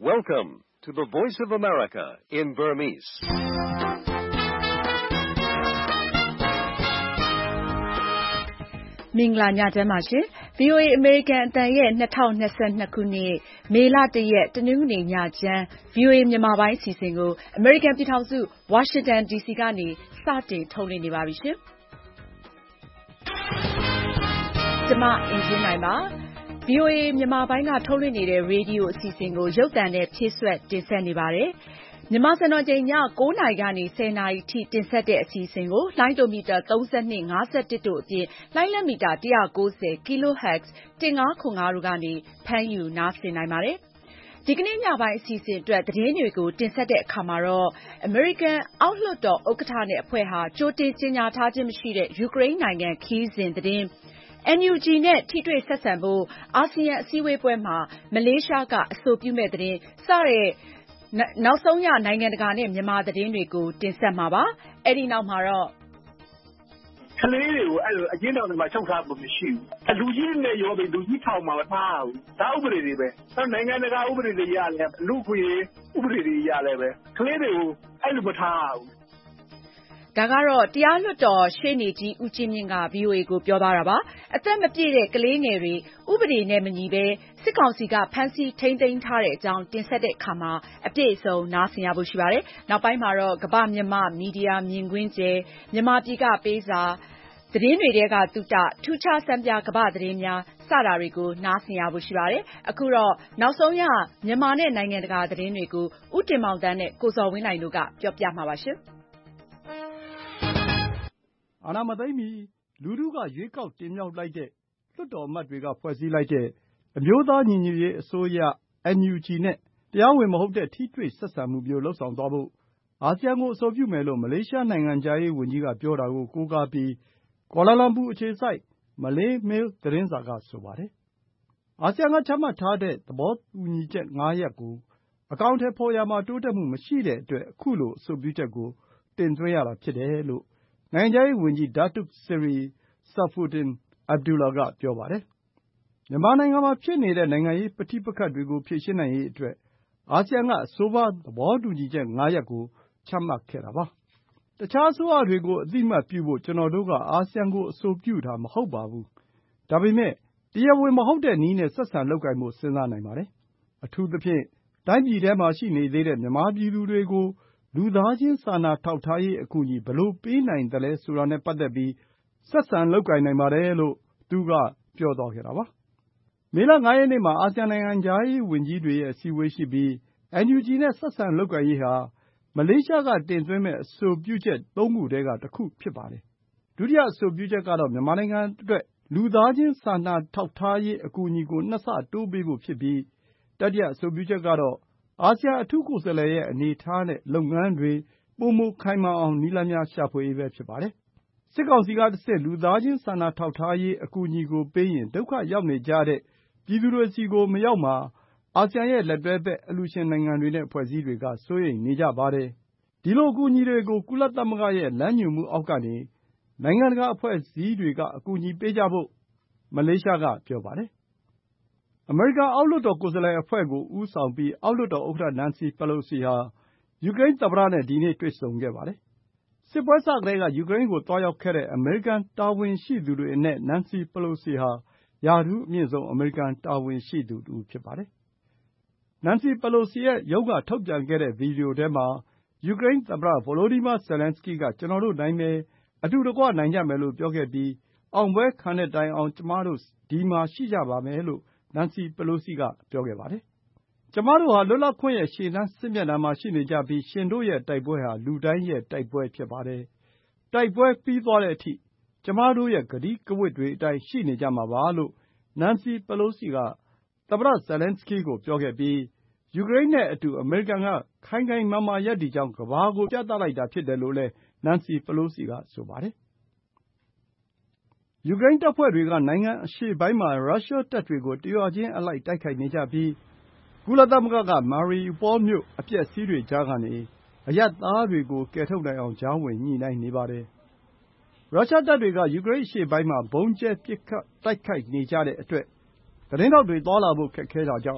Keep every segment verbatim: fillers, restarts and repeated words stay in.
Welcome to the Voice of America in Burmese. ။မင်္ဂလာညချမ်းပါရှင်။ ဗွီအိုအေ အမေရိကန်အသံရဲ့၂၀၂၂ခုနှစ်မေလ၁ရက်တနင်္ဂနွေညချမ်း ဗွီအိုအေမြန်မာပိုင်းအစီအစဉ်ကိုအမေရိကန်ပြည်ထောင်စုဝါရှင်တန်ဒီစီကနေစတင်ထုတ်လွှင့်နေပါပြီရှင်။ကျွန်မအင်ဂျင်နိုင်ပါ။ဗွီအိုအေမြန်မာပိုင်းကထုတ်လွှင့်နေတဲ့ရေဒီယိုအစီအစဉ်ကိုရုပ်သံနဲ့ဖြည့်စွက်တင်ဆက်နေပါတယ်။မြန်မာစံတော်ချိန်ည၉နာရီကနေ၁၀နာရီထိတင်ဆက်တဲ့အစီအစဉ်ကိုလိုင်းဒိုမီတာသုံး၂ ၅၁တို့အပြင်လှိုင်းလက်မီတာ၁၉၀ Kilohertz ၁၅ခု၅တို့ကနေဖမ်းယူနားဆင်နိုင်ပါတယ်။ဒီကနေ့ညပိုင်းအစီအစဉ်အတွက်သတင်းတွေကိုတင်ဆက်တဲ့အခါမှာတော့အမေရိကန်အောက်လွှတ်တော်ဥက္ကဋ္ဌနဲ့အဖွဲ့ဟာကြိုတင်ကြေညာထားခြင်းမရှိတဲ့ယူကရိန်းနိုင်ငံခရီးစဉ်သတင်းအန်ယူဂျီ နဲ့ထိတွေ့ဆက်ဆံဖို့အာဆီယံအစည်းအဝေးပွဲမှာမလေးရှားကအဆိုပြုမဲ့သတင်းစတဲ့နောက်ဆုံးရနိုင်ငံတကာနဲ့မြန်မာသတင်းတွေကိုတင်ဆက်မှာပါ။အဲဒီနောက်မှာတော့ကလေးတွေကိုအဲ့လိုအကျဉ်းထောင်တွေမှာချုပ်ထားဖို့မရှိဘူး။လူကြီးနဲ့ရောပြီးလူကြီးထောင်မှာမထားဘူး။ဒါဥပဒေတွေပဲ။အဲနိုင်ငံတကာဥပဒေတွေရတယ်လူခွေဥပဒေတွေရတယ်ပဲ။ကလေးတွေကိုအဲ့လိုမထားဘူးဒါကတော့တရားလွှတ်တော်ရှေ့နေကြီးဦးကြီးမြင့်က ဗွီအိုအေကိုပြောသွားတာပါ။အသက်မပြည့်တဲ့ကလေးငယ်တွေဥပဒေနဲ့မညီပဲစစ်ကောင်စီကဖမ်းဆီးထိန်းသိမ်းထားတဲ့အကြောင်းတင်ဆက်တဲ့အခါမှာအပြည့်အစုံနားဆင်ရဖို့ရှိပါတယ်။နောက်ပိုင်းမှာတော့ကမ္ဘာမြန်မာမီဒီယာမြင်ကွင်းကျယ်မြန်မာပြည်ကပေးစာသတင်းတွေထဲကသုတထူးခြားစံပြကမ္ဘာသတင်းများစတာတွေကိုနားဆင်ရဖို့ရှိပါတယ်။အခုတော့နောက်ဆုံးရမြန်မာနဲ့နိုင်ငံတကာသတင်းတွေကိုဦးတင်မောင်တန်းနဲ့ကိုဇော်ဝင်းနိုင်တို့ကပြောပြမှာပါရှင်။အာဏာမသိမ်းမီလူထုကရွေးကောက်တင်မြှောက်လိုက်တဲ့လွှတ်တော်အမတ်တွေကဖွဲ့စည်းလိုက်တဲ့အမျိုးသားညီညွတ်ရေးအစိုးရ အန်ယူဂျီ နဲ့တရားဝင်မဟုတ်တဲ့ထိတွေ့ဆက်ဆံမှုမျိုးလုပ်ဆောင်သွားဖို့အာဆီယံကိုအဆိုပြုမယ်လို့မလေးရှားနိုင်ငံခြားရေးဝန်ကြီးကပြောတာကိုကိုးကားပြီးကွာလာလမ်ပူအခြေစိုက်မလေးမေးလ်သတင်းစာကဆိုပါတယ်။အာဆီယံကချမှတ်ထားတဲ့သဘောတူညီချက်ငါးရပ်ကိုအကောင်အထည်ဖော်ရာမှာတိုးတက်မှုမရှိတဲ့အတွက်အခုလိုအဆိုပြုချက်ကိုတင်သွင်းရတာဖြစ်တယ်လို့နိုင်ငံခြားရေးဝန်ကြီးဒါတွတ်ဆရီဆာဖူဒင်အဗ်ဒူလာကပြောပါတယ်။မြန်မာနိုင်ငံမှာဖြစ်နေတဲ့နိုင်ငံရေးပဋိပက္ခတွေကိုဖြေရှင်းနိုင်ရေးအတွက်အာဆီယံကအဆိုပါသဘောတူညီချက်ငါးရပ်ကိုချမှတ်ခဲ့တာပါ။တခြားအစိုးရတွေကိုအသိအမှတ်ပြုဖို့ကျွန်တော်တို့ကအာဆီယံကိုအဆိုပြုတာမဟုတ်ပါဘူး။ဒါပေမဲ့တရားဝင်မဟုတ်တဲ့နည်းနဲ့ဆက်ဆံလုပ်ကိုင်ဖို့စဉ်းစားနိုင်ပါတယ်။အထူးသဖြင့်တိုင်းပြည်ထဲမှာရှိနေသေးတဲ့မြန်မာပြည်သူတွေကိုလူသားချင်းစာနာထောက်ထားရေးအကူအညီဘယ်လိုပေးနိုင်သလဲဆိုတာနဲ့ပတ်သက်ပြီးဆက်ဆံလုပ်ကိုင်နိုင်ပါတယ်လို့သူကပြောသွားခဲ့တာပါ။မေလငါးရက်နေ့မှာအာဆီယံနိုင်ငံခြားရေးဝန်ကြီးတွေရဲ့အစည်းအဝေးရှိပြီးအန်ယူဂျီနဲ့ဆက်ဆံလုပ်ကိုင်ရေးဟာမလေးရှားကတင်သွင်းမဲ့အဆိုပြုချက်သုံးခုထဲကတစ်ခုဖြစ်ပါတယ်။ဒုတိယအဆိုပြုချက်ကတော့မြန်မာနိုင်ငံအတွက်လူသားချင်းစာနာထောက်ထားရေးအကူအညီကိုနှစ်ဆတိုးပေးဖို့ဖြစ်ပြီးတတိယအဆိုပြုချက်ကတော့အာဆီယံအထူးကိုယ်စားလှယ်ရဲ့အနေအထားနဲ့လုပ်ငန်းတွေပိုမိုခိုင်မာအောင်နည်းလမ်းများရှာဖွေရေးပဲဖြစ်ပါတယ်။စစ်ကောင်စီကတဆင့်လူသားချင်းစာနာထောက်ထားရေးအကူအညီကိုပေးရင်ဒုက္ခရောက်နေကြတဲ့ပြည်သူတွေစီကိုမရောက်မှာအာဆီယံရဲ့လက်တွဲဘက်အလှူရှင်နိုင်ငံတွေနဲ့အဖွဲ့အစည်းတွေကစိုးရိမ်နေကြပါတယ်။ဒီလိုအကူအညီတွေကိုကုလသမဂ္ဂရဲ့လမ်းညွှန်မှုအောက်ကနေနိုင်ငံတကာအဖွဲ့အစည်းတွေကအကူအညီပေးကြဖို့မလေးရှားကပြောပါတယ်။အမေရိကန်အောက်လွှတ်တော်ကိုယ်စားလှယ်အဖွဲ့ကိုဦးဆောင်ပြီးအောက်လွှတ်တော်ဥက္ကဋ္ဌနန်စီပလိုစီဟာယူကရိန်းသမ္မတနဲ့ဒီနေ့တွေ့ဆုံခဲ့ပါတယ်။စစ်ပွဲစကတည်းကယူကရိန်းကိုသွားရောက်ခဲ့တဲ့အမေရိကန်တာဝန်ရှိသူတွေအနက်နန်စီပလိုစီဟာရာထူးအမြင့်ဆုံးအမေရိကန်တာဝန်ရှိသူတစ်ဦးဖြစ်ပါတယ်။နန်စီပလိုစီရဲ့ရုံးကထုတ်ပြန်ခဲ့တဲ့ဗီဒီယိုထဲမှာယူကရိန်းသမ္မတဗိုလိုဒီမာဇယ်လန်စကီးကကျွန်တော်တို့နိုင်မယ်အတူတကွနိုင်ကြမယ်လို့ပြောခဲ့ပြီးအောင်ပွဲခံတဲ့တိုင်အောင်ကျမတို့ဒီမှာရှိကြပါမယ်လို့နန်စီပလိုစီကပြောခဲ့ပါတယ်။ကျမတို့ဟာလွတ်လပ်ခွင့်ရဲ့ရှေ့တန်းစစ်မျက်နှာမှာရှိနေကြပြီးရှင်တို့ရဲ့တိုက်ပွဲဟာလူတိုင်းရဲ့တိုက်ပွဲဖြစ်ပါတယ်။တိုက်ပွဲပြီးသွားတဲ့အထိကျမတို့ရဲ့ကတိကဝတ်တွေအတိုင်းရှိနေကြမှာပါလို့နန်စီပလိုစီကသမ္မတဇယ်လန်စကီးကိုပြောခဲ့ပြီးယူကရိန်းနဲ့အတူအမေရိကန်ကခိုင်ခိုင်မာမာရပ်တည်ကြောင်းကမ္ဘာကိုပြသလိုက်တာဖြစ်တယ်လို့လည်းနန်စီပလိုစီကဆိုပါတယ်။ယူကရိန်းတပ်ဖွဲ့တွေကနိုင်ငံအရှေ့ပိုင်းမှာရုရှားတပ်တွေကိုတရွာချင်းအလိုက်တိုက်ခိုက်နေကြပြီးကုလသမဂ္ဂကမာရီယူပေါမြို့အပျက်အစီးတွေကြားကနေအရပ်သားတွေကိုကယ်ထုတ်နိုင်အောင်ကြားဝင်ညှိနှိုင်းနေပါတယ်။ရုရှားတပ်တွေကယူကရိန်းအရှေ့ပိုင်းမှာဗုံးကြဲပစ်ခတ်တိုက်ခိုက်နေကြတဲ့အတွက်သတင်းထောက်တွေသွားလာဖို့ခက်ခဲတာကြောင့်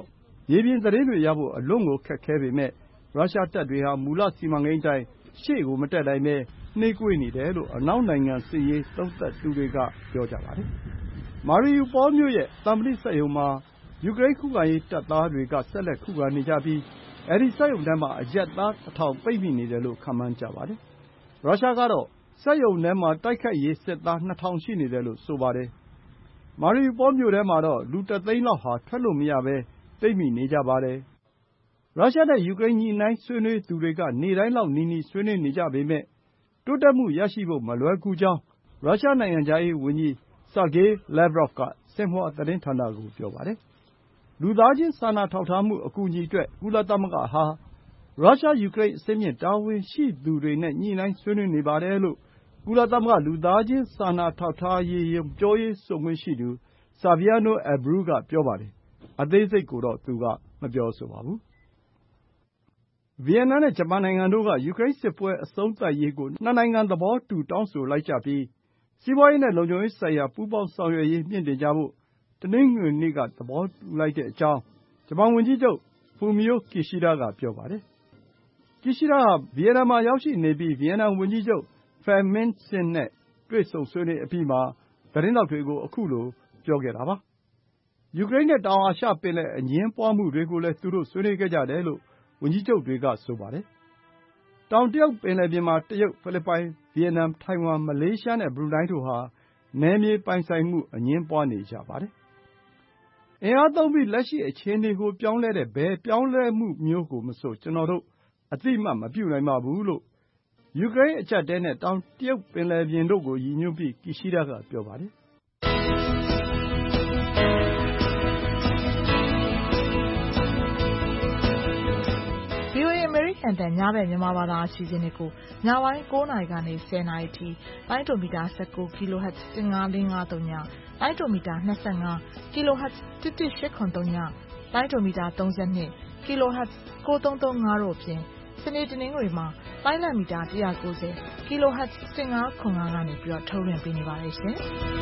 မြေပြင်သတင်းတွေရဖို့အလွန်ကိုခက်ခဲပေမယ့်ရုရှားတပ်တွေဟာမူလစီမံကိန်းအတိုင်းရှေ့ကိုမတက်နိုင်ဘဲနှေးကွေးနေတယ်လို့အနောက်နိုင်ငံစစ်ရေးသုံးသပ်သူတွေကပြောကြပါတယ်။ Mariupol မြို့ရဲ့သံမဏိစက်ရုံမှာယူကရိန်းခုခံရေးတပ်သားတွေကဆက်လက်ခုခံနေကြပြီးအဲဒီစက်ရုံထဲမှာအရပ်သားတစ်ထောင်ပိတ်မိနေတယ်လို့ခန့်မှန်းကြပါတယ်။ရုရှားကတော့စက်ရုံထဲမှာတိုက်ခိုက်ရေးစစ်သားနှစ်ထောင်ရှိနေတယ်လို့ဆိုပါတယ်။ Mariupol မြို့ထဲမှာတော့လူတစ်သိန်းလောက်ဟာထွက်လို့မရဘဲပိတ်မိနေကြပါတယ်။ရုရှားနဲ့ယူကရိန်းညှိနှိုင်းဆွေးနွေးသူတွေကနေ့တိုင်းလောက်နီးနီးဆွေးနွေးနေကြပေမယ့်တိုးတက်မှုရရှိဖို့မလွယ်ကူကြောင်းရုရှားနိုင်ငံခြားရေးဝန်ကြီး Sergey Lavrov ကဆင်ဟွာသတင်းဌာနကိုပြောပါတယ်။လူသားချင်းစာနာထောက်ထားမှုအကူအညီအတွက်ကုလသမဂ္ဂဟာရုရှားယူကရိန်းအဆင့်မြင့်တာဝန်ရှိသူတွေနဲ့ညှိနှိုင်းဆွေးနွေးနေပါတယ်လို့ကုလသမဂ္ဂလူသားချင်းစာနာထောက်ထားရေးရုံးပြောရေးဆိုခွင့်ရှိသူ Saviano Abreu ကပြောပါတယ်။အသေးစိတ်ကိုတော့သူကမပြောဆိုပါဘူး။ ဗီယက်နမ်နဲ့ဂျပန်နိုင်ငံတို့ကယူကရိန်းစစ်ပွဲအဆုံးသတ်ရေးကိုနှစ်နိုင်ငံသဘောတူတောင်းဆိုလိုက်ကြပြီးစီးပွားရေးနဲ့လုံခြုံရေးဆိုင်ရာပူးပေါင်းဆောင်ရွက်ရေးမြှင့်တင်ကြဖို့တနင်္ဂနွေနေ့ကသဘောတူလိုက်ကြောင်းဂျပန်ဝန်ကြီးချုပ် Fumio Kishida ကပြောပါတယ်။ Kishida ဟာဗီယက်နမ်မှာရောက်ရှိနေပြီးဗီယက်နမ်ဝန်ကြီးချုပ် Pham Minh Chinh နဲ့တွေ့ဆုံဆွေးနွေးအပြီးမှာသတင်းထောက်တွေကိုခုလိုပြောခဲ့တာပါ။ ယူကရိန်းနဲ့တောင်အာရှပင်လယ်အငြင်းပွါးမှုတွေကိုလည်းသူတို့ဆွေးနွေးခဲ့ကြတယ်လို့ဝန်ကြီးချုပ်တွေကဆိုပါတယ်။တောင်တရုတ်ပင်လယ်ပြင်မှာတရုတ်၊ဖိလစ်ပိုင်၊ဗီယက်နမ်၊ထိုင်ဝမ်၊မလေးရှားနဲ့ဘရူနိုင်းတို့ဟာနယ်မြေပိုင်ဆိုင်မှုအငြင်းပွါးနေကြပါတယ်။အင်အားသုံးပြီးလက်ရှိအခြေအနေကိုပြောင်းလဲတဲ့ဘယ်ပြောင်းလဲမှုမျိုးကိုမဆိုကျနော်တို့အသိအမှတ်မပြုနိုင်ပါဘူးလို့ယူကရိန်းအကျပ်အတည်းနဲ့တောင်တရုတ်ပင်လယ်ပြင်တို့ကိုရည်ညွှန်းပြီး Kishida ကပြောပါတယ်။ VOA အမေရိကန်အသံညဘက်မြန်မာဘာသာအစီအစဉ်တွေကိုညပိုင်းကိုးနာရီကနေဆယ်နာရီထိလိုင်းဒိုမီတာ၁၉ kHz ၁၅၄၅၃ညလိုင်းဒိုမီတာ၂၅ kHz ၁၁၈၇၃ညလိုင်းဒိုမီတာ၃၂ kHz ၉၃၃၅တို့အပြင်စနေတနင်္ဂနွေမှာလိုင်းလံမီတာ၁၉၀ kHz ၁၅ခွန်၅ကနေပြီးတော့ထုတ်လွှင့်ပေးနေပါတယ်ရှင်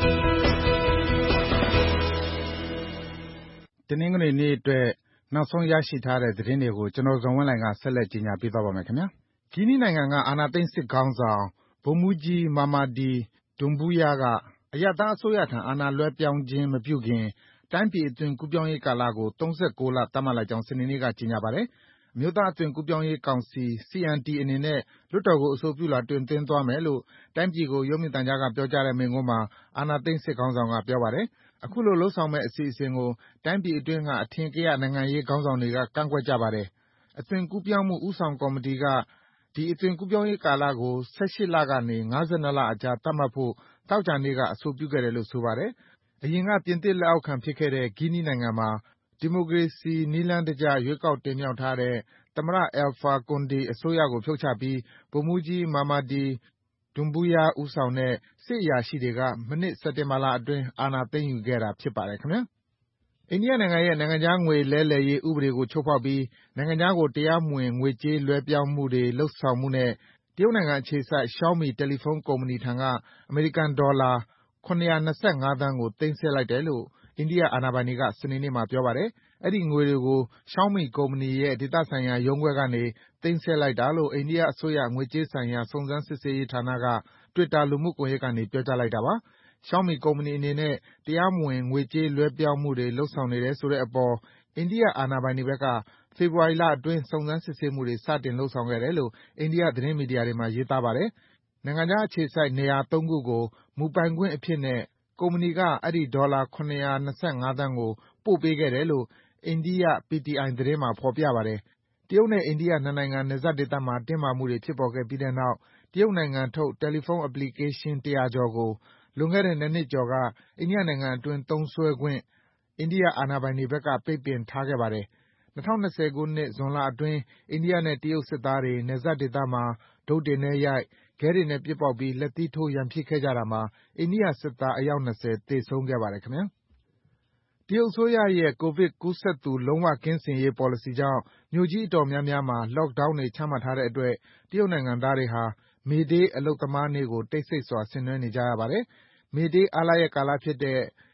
။တနင်္ဂနွေနေ့အတွက်နောက်ဆုံးရရှိထားတဲ့သတင်းတွေကိုကျွန်တော်ဇော်ဝင်းလှိုင်ကဆက်လက်ကြီးညာပေးသွားပါမယ်ခင်ဗျာ။ဂီနီနိုင်ငံကအာဏာသိမ်းစစ်ခေါင်းဆောင်ဗိုလ်မှူးကြီးမာမာဒီဒွန်ဘူယာကအရပ်သားအစိုးရထံအာဏာလွှဲပြောင်းခြင်းမပြုခင်တိုင်းပြည်အတွင်းကူးပြောင်းရေးကာလကို၃၉လသတ်မှတ်လိုက်ကြောင်းစနေနေ့ကကြေညာပါတယ်။အမျိုးသားအသွင်ကူးပြောင်းရေးကောင်စီ C N T အနေနဲ့လွှတ်တော်ကိုအဆိုပြုလွှာတင်သွင်းသွားမယ်လို့တိုင်းပြည်ကိုရုပ်မြင်သံကြားကပြောကြားတဲ့မိန့်ခွန်းမှာအာဏာသိမ်းစစ်ခေါင်းဆောင်ကပြောပါတယ်။အခုလိုလုပ်ဆောင်မယ့်အစီအစဉ်ကိုတိုင်းပြည်အတွင်းကအထင်ကရနိုင်ငံရေးခေါင်းဆောင်တွေကကန့်ကွက်ကြပါတယ်။အသွင်ကူးပြောင်းမှုဦးဆောင်ကော်မတီကဒီအသွင်ကူးပြောင်းရေးကာလကို၁၈လကနေ၅၂လအကြားသတ်မှတ်ဖို့သောကြာနေ့ကအဆိုပြုခဲ့တယ်လို့ဆိုပါတယ်။အရင်ကပြင်သစ်လက်အောက်ခံဖြစ်ခဲ့တဲ့ဂီနီနိုင်ငံမှာဒီမိုကရေစီနည်းလမ်းတကျရွေးကောက်တင်မြှောက်ထားတဲ့သမ္မတ Alpha Conde အစိုးရကိုဖြုတ်ချပြီးဗိုလ်မှူးကြီးမာမာဒီဒွန်ဘူယာဦးဆောင်တဲ့စစ်အရာရှိတွေကမနှစ်စက်တင်ဘာလအတွင်းအာဏာသိမ်းယူခဲ့တာဖြစ်ပါတယ်ခင်ဗျာ။အိန္ဒိယနိုင်ငံရဲ့နိုင်ငံခြားငွေလဲလှယ်ရေးဥပဒေကိုချိုးဖောက်ပြီးနိုင်ငံခြားကိုတရားမဝင်ငွေကြေးလွှဲပြောင်းမှုတွေလုပ်ဆောင်မှုနဲ့တရုတ်နိုင်ငံအခြေစိုက် Xiaomi တယ်လီဖုန်းကုမ္ပဏီထံကအမေရိကန်ဒေါ်လာ၇၂၅သန်းကိုသိမ်းဆည်းလိုက်တယ်လို့အိန္ဒိယအာဏာပိုင်တွေကစနေနေ့မှာပြောပါတယ်။အဲဒီငွေတွေကို Xiaomi ကုမ္ပဏီရဲ့ဒေသဆိုင်ရာရုံးခွဲကနေသိမ်းဆည်းလိုက်တာလို့အိန္ဒိယအစိုးရငွေကြေးဆိုင်ရာစုံစမ်းစစ်ဆေးရေးဌာနက Twitter လူမှုကွန်ရက်ကနေပြောကြားလိုက်တာပါ။ Xiaomi ကုမ္ပဏီအနေနဲ့တရားမဝင်ငွေကြေးလွှဲပြောင်းမှုတွေလုပ်ဆောင်နေတယ်ဆိုတဲ့အပေါ်အိန္ဒိယအာဏာပိုင်တွေဘက်ကဖေဖော်ဝါရီလအတွင်းစုံစမ်းစစ်ဆေးမှုတွေစတင်လုပ်ဆောင်ခဲ့တယ်လို့အိန္ဒိယသတင်းမီဒီယာတွေမှာရေးသားပါတယ်။နိုင်ငံခြားအခြေစိုက်နေရာသုံးခုကိုမူပိုင်ခွင့်အဖြစ်နဲ့ကုမ္ပဏီကအဲဒီဒေါ်လာ၇၂၅သန်းကိုပို့ပေးခဲ့တယ်လို့အိန္ဒိယ P T I သတင်းမှာဖော်ပြပါတယ်။တရုတ်နဲ့အိန္ဒိယနှစ်နိုင်ငံနယ်စပ်ဒေသမှာတင်းမာမှုတွေဖြစ်ပေါ်ခဲ့ပြီးတဲ့နောက်တရုတ်နိုင်ငံထုတ်တယ်လီဖုန်း Application တရာကျော်ကိုလွန်ခဲ့တဲ့၂နှစ်ကျော်ကအိန္ဒိယနိုင်ငံအတွင်းသုံးစွဲခွင့်အိန္ဒိယအာဏာပိုင်တွေဘက်ကပိတ်ပင်ထားခဲ့ပါတယ်။၂၀၂၀ခုနှစ်ဇွန်လအတွင်းအိန္ဒိယနဲ့တရုတ်စစ်သားတွေနယ်စပ်ဒေသမှာတုတ်တွေနဲ့ရိုက်၊ခဲတွေနဲ့ပစ်ပေါက်ပြီးလက်သီးထိုးရန်ဖြစ်ခဲ့ကြတာမှာအိန္ဒိယစစ်သားအယောက်၂၀သေဆုံးခဲ့ပါတယ်ခင်ဗျာ။တရုတ်အစိုးရရဲ့ကိုဗစ်ကူးစက်သူလုံးဝကင်းစင်ရေးပေါ်လစီကြောင့်မြို့ကြီးအတော်များများမှာ Lockdown တွေချမှတ်ထားတဲ့အတွက်တရုတ်နိုင်ငံသားတွေဟာ May Day အလုပ်သမားနေ့ကိုတိတ်ဆိတ်စွာဆင်နွှဲနေကြရပါတယ်။ May Day အားလပ်ရက်ကာလဖြစ်တဲ့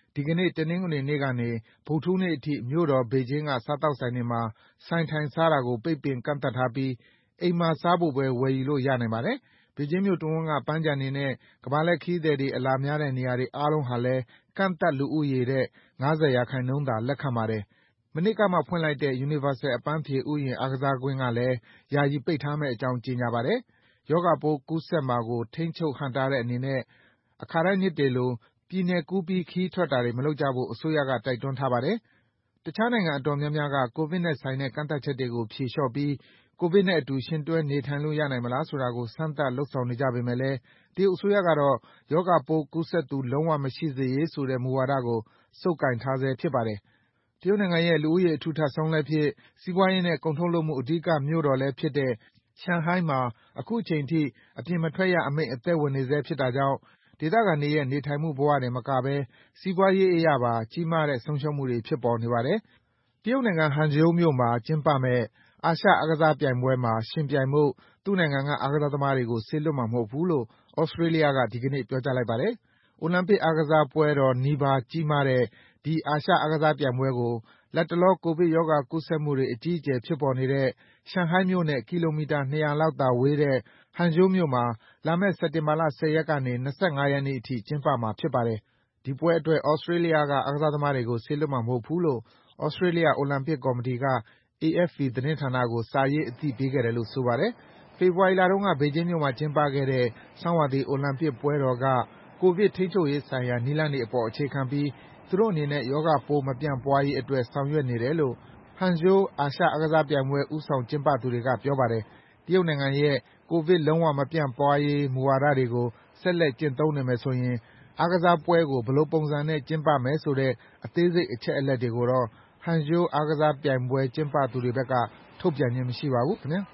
ဒီကနေ့တနင်္ဂနွေနေ့ကနေဗုဒ္ဓဟူးနေ့အထိမြို့တော်ဘေကျင်းကစားသောက်ဆိုင်တွေမှာဆိုင်ထိုင်စားတာကိုပိတ်ပင်ကန့်သတ်ထားပြီးအိမ်မှာစားဖို့ပဲဝယ်ယူလို့ရနိုင်ပါတယ်။ဘေကျင်းမြို့တဝန်းကပန်းခြံတွေနဲ့ကမ္ဘာလှည့်ခရီးသည်တွေအလာများတဲ့နေရာတွေအားလုံးဟာလည်းကန့်သတ်လူဦးရေထက်၅၀ရာခိုင်နှုန်းသာလက်ခံပါတယ်။မနှစ်ကမှဖွင့်လိုက်တဲ့ Universal အပန်းဖြေဥယျာဉ်အားကစားကွင်းကလည်းယာယီပိတ်ထားမယ့်အကြောင်းကြေညာပါတယ်။ရောဂါပိုးကူးစက်မှာကိုထိန်းချုပ်ဟန့်တားတဲ့အနေနဲ့အခါတိုင်းနှစ်တွေလိုပြည်နယ်ကူးပြီးခရီးထွက်တာတွေမလုပ်ကြဖို့အစိုးရကတိုက်တွန်းထားပါတယ်။တခြားနိုင်ငံအတော်များများကကိုဗစ်နဲ့ဆိုင်တဲ့ကန့်သတ်ချက်တွေကိုဖြေလျှော့ပြီးကိုဗစ်နဲ့အတူယှဉ်တွဲနေထိုင်လို့ရနိုင်မလားဆိုတာကိုစမ်းသပ်လုပ်ဆောင်နေကြပေမယ့်လည်းတရုတ်အစိုးရကတော့ရောဂါပိုးကူးစက်သူလုံးဝမရှိစေရေးဆိုတဲ့မူဝါဒကိုဆုပ်ကိုင်ထားဆဲဖြစ်ပါတယ်။တရုတ်နိုင်ငံရဲ့လူဦးရေအထူထပ်ဆုံးလည်းဖြစ်၊စီးပွားရေးနဲ့ကုန်ထုတ်လုပ်မှုအဓိကမြို့တော်လည်းဖြစ်တဲ့ရှန်ဟိုင်းမှာအခုချိန်ထိအပြင်မထွက်ရအမိန့်အသက်ဝင်နေဆဲဖြစ်တာကြောင့်ဒေသခံတွေရဲ့နေထိုင်မှုဘဝတင်မကဘဲစီးပွားရေးအရပါကြီးမားတဲ့ဆုံးရှုံးမှုတွေဖြစ်ပေါ်နေပါတယ်။တရုတ်နိုင်ငံဟန်ဂျိုးမြို့မှာကျင်းပမယ့်အာရှအားကစားပြိုင်ပွဲမှာယှဉ်ပြိုင်ဖို့သူ့နိုင်ငံကအားကစားသမားတွေကိုစေလွှတ်မှာမဟုတ်ဘူးလို့သြစတြေးလျကဒီကနေ့ပြောကြားလိုက်ပါတယ်။အိုလံပစ်အားကစားပွဲတော်နီးပါးကြီးမားတဲ့ဒီအာရှအားကစားပြိုင်ပွဲကိုလတ်တလောကိုဗစ်ရောဂါကူးစက်မှုတွေအကြီးအကျယ်ဖြစ်ပေါ်နေတဲ့ရှန်ဟိုင်းမြို့နဲ့ကီလိုမီတာနှစ်ရာလောက်သာဝေးတဲ့ဟန်ဂျိုးမြို့မှာလာမယ့်စက်တင်ဘာလ၁၀ရက်ကနေ၂၅ရက်နေ့အထိကျင်းပမှာဖြစ်ပါတယ်။ဒီပွဲအတွက်သြစတြေးလျကအားကစားသမားတွေကိုစေလွှတ်မှာမဟုတ်ဘူးလို့သြစတြေးလျအိုလံပစ်ကော်မတီက အေအက်ဖ်ပီ သတင်းဌာနကိုစာရေးအသိပေးခဲ့တယ်လို့ဆိုပါတယ်။ဖေဖော်ဝါရီလတုန်းကဘေကျင်းမြို့မှာကျင်းပခဲ့တဲ့ဆောင်းရာသီအိုလံပစ်ပွဲတော်ကကိုဗစ်ထိန်းချုပ်ရေးဆိုင်ရာနည်းလမ်းတွေအပေါ်အခြေခံပြီးသူတို့အနေနဲ့ရောဂါပိုးမပြန့်ပွားရေးအတွက်ဆောင်ရွက်နေတယ်လို့ဟန်ဂျိုးအာရှအားကစားပြိုင်ပွဲဦးဆောင်ကျင်းပသူတွေကပြောပါတယ်။တရုတ်နိုင်ငံရဲ့ကိုဗစ်လုံးဝမပြန့်ပွားရေးမူဝါဒတွေကိုဆက်လက်ကျင့်သုံးနေမယ်ဆိုရင်အားကစားပွဲကိုဘယ်လိုပုံစံနဲ့ကျင်းပမယ်ဆိုတဲ့အသေးစိတ်အချက်အလက်တွေကိုတော့ဟန်ဂျိုးအားကစားပြိုင်ပွဲကျင်းပသူတွေဘက်ကထုတ်ပြန်ခြင်းမရှိပါဘူးခင်ဗျာ။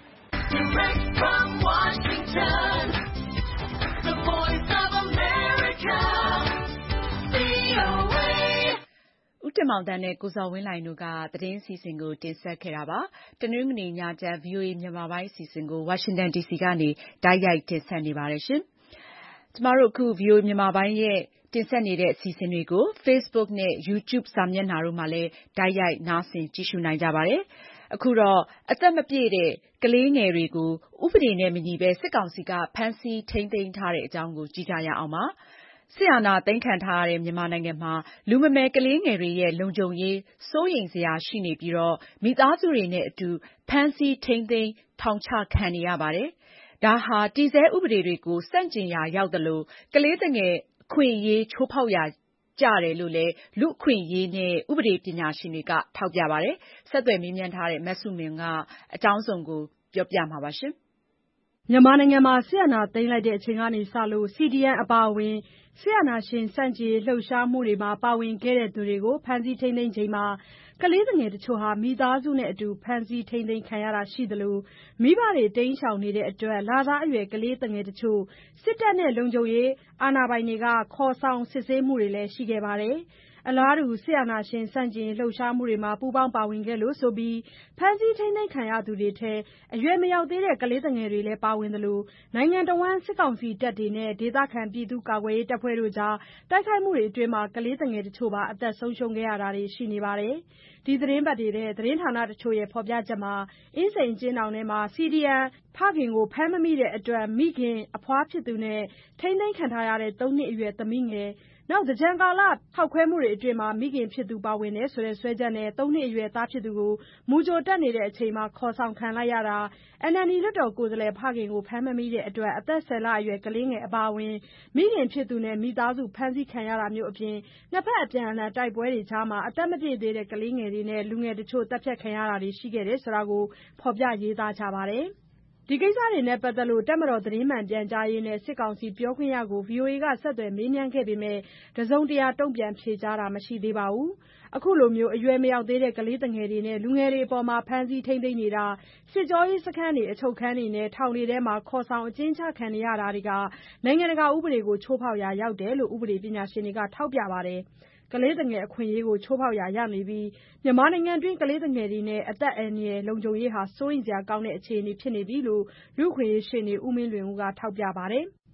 Direct from Washington, the voice of America,ဗွီအိုအေ ဦးတင်မောင်သန်းနဲ့ကိုဇော်ဝင်းလှိုင်တို့ကသတင်းစီစဉ်ကိုတင်ဆက်ခဲ့တာပါ။တနင်္ဂနွေညချမ်း ဗွီအိုအေမြန်မာပိုင်းအစီအစဉ်ကိုဝါရှင်တန်ဒီစီကနေတိုက်ရိုက်တင်ဆက်နေပါတယ်ရှင်။ကျမတို့အခု ဗွီအိုအေမြန်မာပိုင်းရဲ့တင်ဆက်နေတဲ့အစီအစဉ်တွေကို Facebook နဲ့ YouTube စာမျက်နှာတို့မှာလည်းတိုက်ရိုက်နားဆင်ကြည့်ရှုနိုင်ကြပါတယ်။အခုတော့အသက်မပြည့်တဲ့ကလေးငယ်တွေကိုဥပဒေနဲ့မညီဘဲစစ်ကောင်စီကဖမ်းဆီးထိန်းသိမ်းထားတဲ့အကြောင်းကိုကြည့်ကြရအောင်ပါ။စစ်အာဏာသိမ်းခံထားရတဲ့မြန်မာနိုင်ငံမှာလူမမယ်ကလေးငယ်တွေရဲ့လုံခြုံရေးစိုးရိမ်စရာရှိနေပြီးတော့မိသားစုတွေနဲ့အတူဖမ်းဆီးထိန်းသိမ်းထောင်ချခံနေရပါတယ်။ဒါဟာတည်ဆဲဥပဒေတွေကိုဆန့်ကျင်ရာရောက်သလိုကလေးသူငယ်အခွင့်အရေးချိုးဖောက်ရာကြတယ်လို့လည်းလူ့အခွင့်အရေးနဲ့ဥပဒေပညာရှင်တွေကထောက်ပြပါတယ်။ဆက်သွယ်မေးမြန်းထားတဲ့မဆုမွန်ကအကြောင်းစုံကိုပြောပြမှာပါရှင်။ မြန်မာနိုင်ငံမှာစစ်အာဏာသိမ်းလိုက်တဲ့အချိန်ကစလို့ စီ ဒီ အမ် အပါအဝင်စစ်အာဏာရှင်ဆန့်ကျင်ရေးလှုပ်ရှားမှုတွေမှာပါဝင်ခဲ့သူတွေကိုဖမ်းဆီးထိန်းသိမ်းချိန်မှာကလေးသူငယ်တချို့မိသားစုနဲ့အတူဖမ်းဆီးထိန်းသိမ်းခံရတာရှိသလိုမိဘတွေတိမ်းရှောင်နေတဲ့အတွက်လသားအရွယ်ကလေးသူငယ်တချို့စစ်တပ်နဲ့လုံခြုံရေးအာဏာပိုင်တွေကခေါ်ဆောင်စစ်ဆေးမှုတွေလည်းရှိခဲ့ပါတယ်။ အလားတူစစ်အာဏာရှင်ဆန့်ကျင်ရေးလှုပ်ရှားမှုတွေမှာပူးပေါင်းပါဝင်ခဲ့လို့ဆိုပြီးဖမ်းဆီးထိန်းသိမ်းခံရသူတွေထဲအရွယ်မရောက်သေးတဲ့ကလေးသူငယ်တွေလည်းပါဝင်သလိုနိုင်ငံတဝန်းစစ်ကောင်စီတပ်တွေနဲ့ဒေသခံပြည်သူ့ကာကွယ်ရေးတပ်ဖွဲ့တို့ကြားတိုက်ခိုက်မှုတွေအတွင်းကလေးသူငယ်တချို့ပါအသက်ဆုံးရှုံးခဲ့ရတာတွေရှိနေပါတယ်။ဒီသတင်းပတ်တွေထဲသတင်းဌာနတချို့ရဲ့ဖော်ပြချက်မှာအင်းစိန်အကျဉ်းထောင်ထဲမှာ စီ ဒီ အမ် ဖခင်ကိုဖမ်းမမိတဲ့အတွက်မိခင်အဖွားဖြစ်သူနဲ့ထိန်းသိမ်းခံထားရတဲ့သုံးနှစ်အရွယ်သမီးငယ်သင်္ကြန်ကာလဖောက်ခွဲမှုတွေအတွင်းမိခင်ဖြစ်သူပါဝင်တယ်ဆိုတဲ့စွဲချက်နဲ့သုံးနှစ်အရွယ်သားဖြစ်သူကိုမူကြိုတက်နေတဲ့အချိန်မှာခေါ်ဆောင်ခံလိုက်ရတာ အန် အယ်လ် ဒီ လွှတ်တော်ကိုယ်စားလှယ်ဖခင်ကိုဖမ်းမမိတဲ့အတွက်အသက်ဆယ်လအရွယ်ကလေးငယ်အပါအဝင်မိခင်ဖြစ်သူနဲ့မိသားစုဖမ်းဆီးခံရတာမျိုးအပြင်နှစ်ဖက်အပြန်အလှန်တိုက်ပွဲတွေကြားအသက်မပြည့်သေးတဲ့ကလေးငယ်တွေနဲ့လူငယ်တချို့သတ်ဖြတ်ခံရတာတွေရှိခဲ့တယ်ဆိုတာကိုဖော်ပြရေးသားကြပါတယ်။ ဒီကိစ္စတွေနဲ့ပတ်သက်လို့တပ်မတော်သတင်းမှန်ပြန်ကြားရေးနဲ့စစ်ကောင်စီပြောခွင့်ရကို ဗွီအိုအေကဆက်သွယ်မေးမြန်းခဲ့ပေမယ့်တစုံတရာတုံ့ပြန်ဖြေကြားတာမရှိသေးပါဘူး။ အခုလိုအရွယ်မရောက်သေးတဲ့ကလေးသူငယ်တွေနဲ့လူငယ်တွေအပေါ်ဖမ်းဆီးထိန်းသိမ်းနေတာစစ်ကြောရေးစခန်းတွေအချုပ်ခန်းတွေနဲ့ထောင်တွေထဲခေါ်ဆောင်အကျဉ်းချခံနေရတာတွေကနိုင်ငံတကာဥပဒေကိုချိုးဖောက်ရာရောက်တယ်လို့ဥပဒေပညာရှင်တွေကထောက်ပြပါတယ်။ ကလေးသူငယ်အခွင့်အရေးကိုချိုးဖောက်ရာရောက်နေပြီးမြန်မာနိုင်ငံတွင်းကလေးသူငယ်တွေနဲ့အသက်အန္တရာယ်လုံခြုံရေးစိုးရိမ်စရာကောင်းတဲ့အခြေအနေဖြစ်နေပြီလို့လူ့အခွင့်အရေးရှေ့နေဦးမင်းလွင်ဦးကထောက်ပြပါတယ်။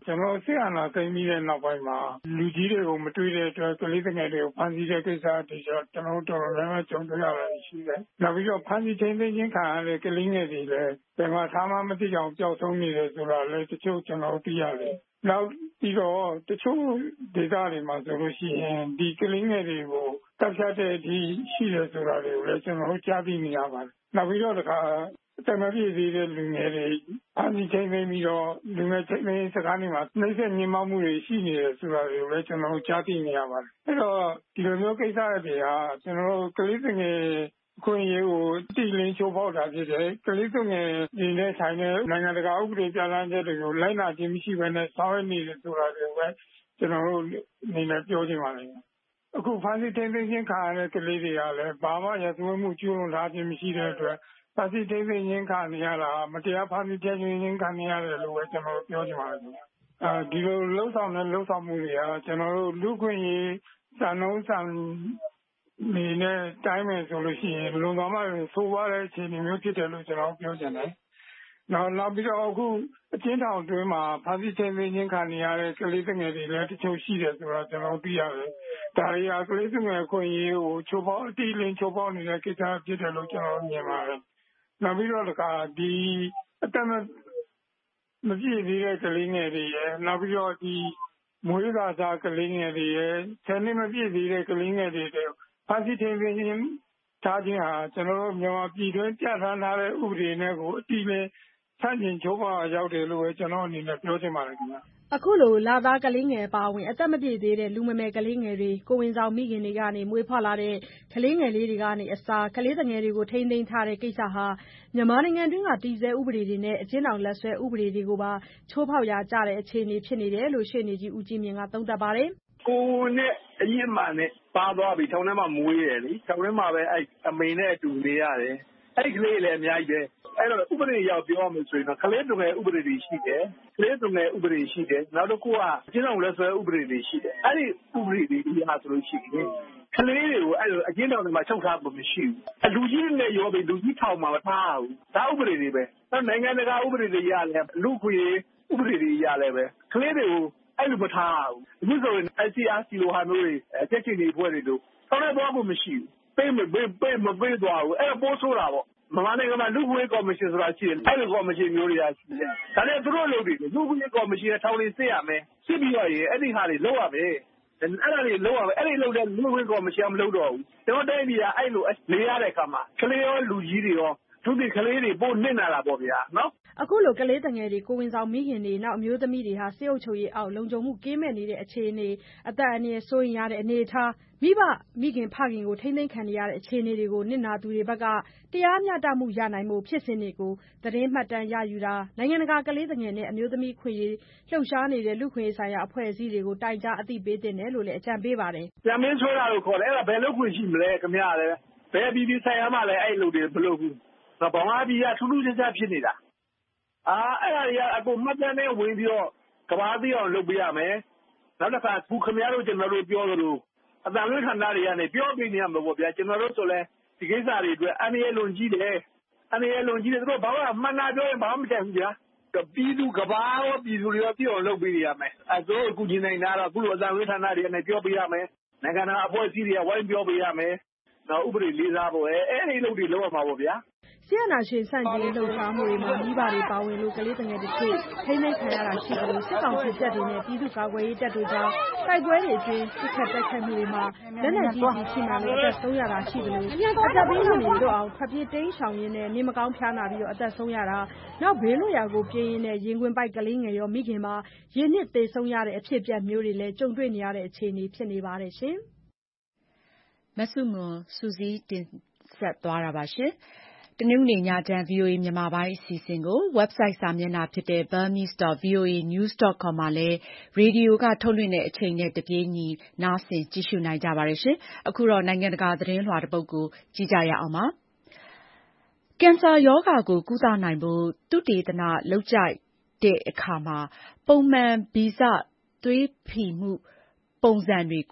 ကျွန်တော်ဆရာနာသိပြီးတဲ့နောက်ပိုင်းမှာလူကြီးတွေကိုမတွေ့တဲ့အတွက်ကလေးငယ်တွေကိုဖမ်းဆီးတဲ့ကိစ္စတွေကျွန်တော်တို့တော်တော်များများကြုံတွေ့ရတာရှိတယ်။နောက်ပြီးတော့ဖမ်းဆီးထိန်းသိမ်းခြင်းခံရတဲ့ကလေးငယ်တွေလည်းဘယ်မှာထားမှမသိအောင်ပျောက်ဆုံးနေတယ်ဆိုတာလည်းတချို့ကျွန်တော်သိရတယ်။နောက်ပြီးတော့တချို့ဒေသတွေမှာဆိုလို့ရှိရင်ဒီကလေးငယ်တွေကိုတပ်ဖြတ်တဲ့အထိရှိတယ်ဆိုတာတွေကိုလည်းကျွန်တော်တို့ကြားသိနေရပါတယ်။နောက်ပြီးတော့တခါတမပြေးသေးတဲ့လူငယ်တွေအမိချင်းမင်းပြီးတော့လူငယ်ချင်းမင်းစကားတွေမှာနှိမ့်ဆက်ညှဉ်းပန်းမှုတွေရှိနေတယ်ဆိုတာတွေကိုလည်းကျွန်တော်တို့ကြားသိနေရပါတယ်။အဲ့တော့ဒီလိုမျိုးကိစ္စတွေဟာကျွန်တော်တို့ကလေးငယ်ခွင့်ရေးကိုတိလင်းချိုးဖောက်တာဖြစ်တယ်။ကလေးငယ်ဒီနဲ့ဆိုင်တဲ့နိုင်ငံတကာဥပဒေပြဋ္ဌာန်းချက်တွေကိုလိုက်နာခြင်းမရှိဘဲနဲ့ဆောင်ရွက်နေတယ်ဆိုတာတွေကိုပဲကျွန်တော်တို့အနေနဲ့ပြောချင်ပါတယ်။အခုဖန်ဆီးထိန်းသိမ်းခြင်းခံရတဲ့ကလေးတွေကလည်းဘာမှရသွေးမှုကျူးလွန်ထားခြင်းမရှိတဲ့အတွက်ဖန်ဆီးထိန်းသိမ်းခြင်းခံရတာမတရားဖန်ဆီးထိန်းသိမ်းခြင်းခံရတယ်လို့ပဲကျွန်တော်တို့ပြောချင်ပါတယ်။အဲဒီလိုလှုပ်ဆောင်တဲ့လှုပ်ဆောင်မှုတွေကကျွန်တော်တို့လူခွင့်ရေးစံနှုန်းစံနေနဲ့တိုင်းမယ်ဆိုလို့ရှိရင်လုံသွားမှဆိုးွားတဲ့အခြေအနေမျိုးဖြစ်တယ်လို့ကျွန်တော်ပြောချင်တယ်။နောက်နောက်ပြီးတော့အခုအချင်းထောင်အတွင်းမှာဖန်ဆီးထိန်းသိမ်းခြင်းခံရတဲ့ကလေးငယ်တွေလည်းတချို့ရှိတယ်ဆိုတော့ကျွန်တော်သိရတယ်။ဒါတွေကကလေးငယ်ခွင့်ရေးကိုချိုးဖောက်အတိအလင်းချိုးဖောက်နေတဲ့ကိစ္စဖြစ်တယ်လို့ကျွန်တော်မြင်ပါတယ်။နောက်ပြီးတော့တခါဒီအတမမပြည့်သေးတဲ့ကလေးငယ်တွေရယ်နောက်ပြီးတော့ဒီမွေးစာစားကလေးငယ်တွေရယ်ဆယ်နှစ်မပြည့်သေးတဲ့ကလေးငယ်တွေတွေဖန်ဆီးထိန်းသိမ်းခြင်းထားခြင်းဟာကျွန်တော်တို့မြန်မာပြည်တွင်းပြဋ္ဌာန်းထားတဲ့ဥပဒေနဲ့ကိုအတိအလင်းဆန့်ကျင်ချိုးဖောက်ရောက်တယ်လို့ပဲကျွန်တော်အနေနဲ့ပြောချင်ပါတယ်ခင်ဗျာ။အခုလိုလသားကလေးငယ်ပါဝင်အသက်မပြည့်သေးတဲ့လူမမယ်ကလေးငယ်တွေကိုဝင်ဆောင်မိခင်တွေကနေမွေးဖွားလာတဲ့ကလေးငယ်လေးတွေကနေအစာကလေးငယ်တွေကိုထိန်းသိမ်းထားတဲ့ကိစ္စဟာမြန်မာနိုင်ငံတွင်းကတည်ဆဲဥပဒေတွေနဲ့အကျဉ်းထောင်လက်ဆွဲဥပဒေတွေကိုပါချိုးဖောက်ရာကျတဲ့အခြေအနေဖြစ်နေတယ်လို့ရှေ့နေကြီးဦးကြီးမြင့်ကသုံးသပ်ပါတယ်။ကိုယ်နဲ့အရင်မှနဲ့ပါသွားပြီထောင်ထဲမှာမွေးတယ်လေထောင်ထဲမှာပဲအဲ့အမေနဲ့အတူနေရတယ်အဲ့ကလေးလည်းအများကြီးပဲအဲ့တော့ဥပဒေရောက်ပြောမှဆိုရင်တော့ကလေးတွေဥပဒေတွေရှိတယ်ကလေးတွေဥပဒေရှိတယ်နောက်တစ်ခုကကျင်းအောင်လက်ဆွဲဥပဒေတွေရှိတယ်အဲ့ဒီဥပဒေတွေအရာဆိုလို့ရှိရင်ကလေးတွေကိုအဲ့လိုအကျဉ်းတော်တွေမှာချုပ်ထားဖို့မရှိဘူးအလူကြီးနဲ့ရောပြီးလူကြီးထောင်မှာမထားဘူးဒါဥပဒေတွေပဲနောက်နိုင်ငံတကာဥပဒေတွေရလဲလူခွေဥပဒေတွေရလဲပဲကလေးတွေကိုအဲ့လိုမထားဘူးအခုဆိုရင် I C R C လိုဟာမျိုးတွေတက်ချင်နေဖွဲ့တွေတို့ဆောင်းရသွားဖို့မရှိဘူးပေးမပေးပေးမပေးသွားဘူးအဲ့ဒါပိုးဆိုးတာပေါ့မြန်မာနိုင်ငံမှာလူ့ခွေကော်မရှင်ဆိုတာရှိတယ်အဲ့ဒီကော်မရှင်မျိုးတွေကရှိတယ်ဒါနဲ့သူတို့လုပ်တယ်လူ့ခွေကော်မရှင်ကထောင်လေးစစ်ရမယ်စစ်ပြီးတော့ရင်အဲ့ဒီဟာတွေလုပ်ရမယ်အဲ့ဒါတွေလုပ်ရမယ်အဲ့ဒီလုပ်တဲ့လူ့ခွေကော်မရှင်မလုပ်တော့ဘူးကျွန်တော်တိုင်းပြည်ကအဲ့လိုနေရတဲ့အခါမှာကလေးရောလူကြီးတွေရောသူဒီကလေးတွေပို့နစ်နာတာပေါ့ဗျာနော်အခုလိုကလေးငယ်တွေကိုဝင်ဆောင်မိခင်တွေနောက်အမျိုးသမီးတွေဟာစစ်အုပ်ချုပ်ရေးအောက်လုံခြုံမှုကင်းမဲ့နေတဲ့အခြေအနေအသက်အန္တရာယ်စိုးရိမ်ရတဲ့အနေအထားမိဘမိခင်ဖခင်ကိုထိမ့်သိမ်းခံရတဲ့အခြေအနေတွေကိုနစ်နာသူတွေဘက်ကတရားမျှတမှုရနိုင်မှုဖြစ်စဉ်တွေကိုသတင်းမှတ်တမ်းရယူတာနိုင်ငံတကာကလေးငယ်နဲ့အမျိုးသမီးခွင့်ရေးလှုပ်ရှားနေတဲ့လူခွင့်ရေးဆိုင်ရာအဖွဲ့အစည်းတွေကိုတိုင်ကြားအသိပေးတင်တယ်လို့လည်းအကြံပေးပါတယ်။ပြန်မင်းဆိုတာလို့ခေါ်တယ်အဲ့ဒါဘယ်လို့ခွင့်ရှိမလဲခင်ဗျာလည်းဘယ်ပြည်ပြည်ဆိုင်ရာမှလည်းအဲ့လိုတွေမလုပ်ဘူး။ဗမာပြည်ကထူးထူးခြားခြားဖြစ်နေတာ။အာအဲ့ဒါတွေကအကုန်မှတ်တမ်းနဲ့ဝင်ပြီးတော့ကဘာသိအောင်လုပ်ပေးရမယ်။နောက်တစ်ခါခုခင်ဗျားတို့ကျွန်တော်တို့ပြောသလိုအတန်လွှင့်ခန္ဓာတွေကနေပြောပြနေရမှာပေါ့ဗျာကျွန်တော်တို့ဆိုလဲဒီကိစ္စတွေအတွက်အန္တရာယ်လွန်ကြီးတယ်အန္တရာယ်လွန်ကြီးတယ်သူတို့ဘာမှမှန်တာပြောရင်ဘာမှမတတ်ဘူးဗျာပြည်သူကဘာရောပြည်သူတွေရောပြောအောင်လုပ်ပေးရမယ်အဲဆိုအခုညီနိုင်တာတော့အခုလိုအတန်လွှင့်ခန္ဓာတွေကနေပြောပေးရမယ်နိုင်ငံတော်အဖွဲ့အစည်းတွေကဝိုင်းပြောပေးရမယ်နောက်ဥပဒေလေးစားဖို့အဲအဲ့ဒီလုပ်တွေလုပ်ရမှာပေါ့ဗျာဆီယနာရှင်ဆန့်ကျင်လှုပ်ရှားမှုတွေမှာမိဘတွေပါဝင်လို့ကလေးငယ်တွေချို့ထိမ့်သိမ်းခံရတာရှိတယ်လို့စစ်ကောင်စီတပ်တွေနဲ့ပြည်သူ့ကာကွယ်ရေးတပ်တွေကြောင့်တိုက်ပွဲတွေအတွင်းစစ်ခတ်တိုက်ခိုက်မှုတွေမှာလက်နက်ကြီးကြီးချိမှလို့အသက်ဆုံးရတာရှိတယ်လို့အသက်ပေးနေလို့အောင်ဖျက်ပြေးတိမ်းရှောင်ရင်းနဲ့နေမကောင်းဖျားနာပြီးတော့အသက်ဆုံးရတာနောက်ဘေးလွတ်ရာကိုပြေးရင်းနဲ့ရင်ခွင်ပိုက်ကလေးငယ်ရောမိခင်မှာရင်နစ်သေဆုံးရတဲ့အဖြစ်အပျက်မျိုးတွေလည်းကြုံတွေ့နေရတဲ့အခြေအနေဖြစ်နေပါတယ်ရှင်မဆုမွန်စူးစီးတင်ဆက်သွားတာပါရှင်တနင်္ဂနွေညချမ်း ဗွီအိုအေ မြန်မာပိုင်းအစီအစဉ်ကို website စာမျက်နှာဖြစ်တဲ့ burmese dot v o a news dot com မှာလည်းရေဒီယိုကထုတ်လွှင့်တဲ့အချိန်နဲ့တပြေးညီနားဆင်ကြည့်ရှုနိုင်ကြပါတယ်ရှင်။အခုတော့နိုင်ငံတကာသတင်းလွှာတစ်ပုဒ်ကိုကြည့်ကြရအောင်ပါ။ကင်ဆာရောဂါကိုကုသနိုင်ဖို့သုတေသနလုပ်ကြတဲ့အခါမှာပုံမှန်ဗီဇသွေးဖီမှုပုံစံတွေကို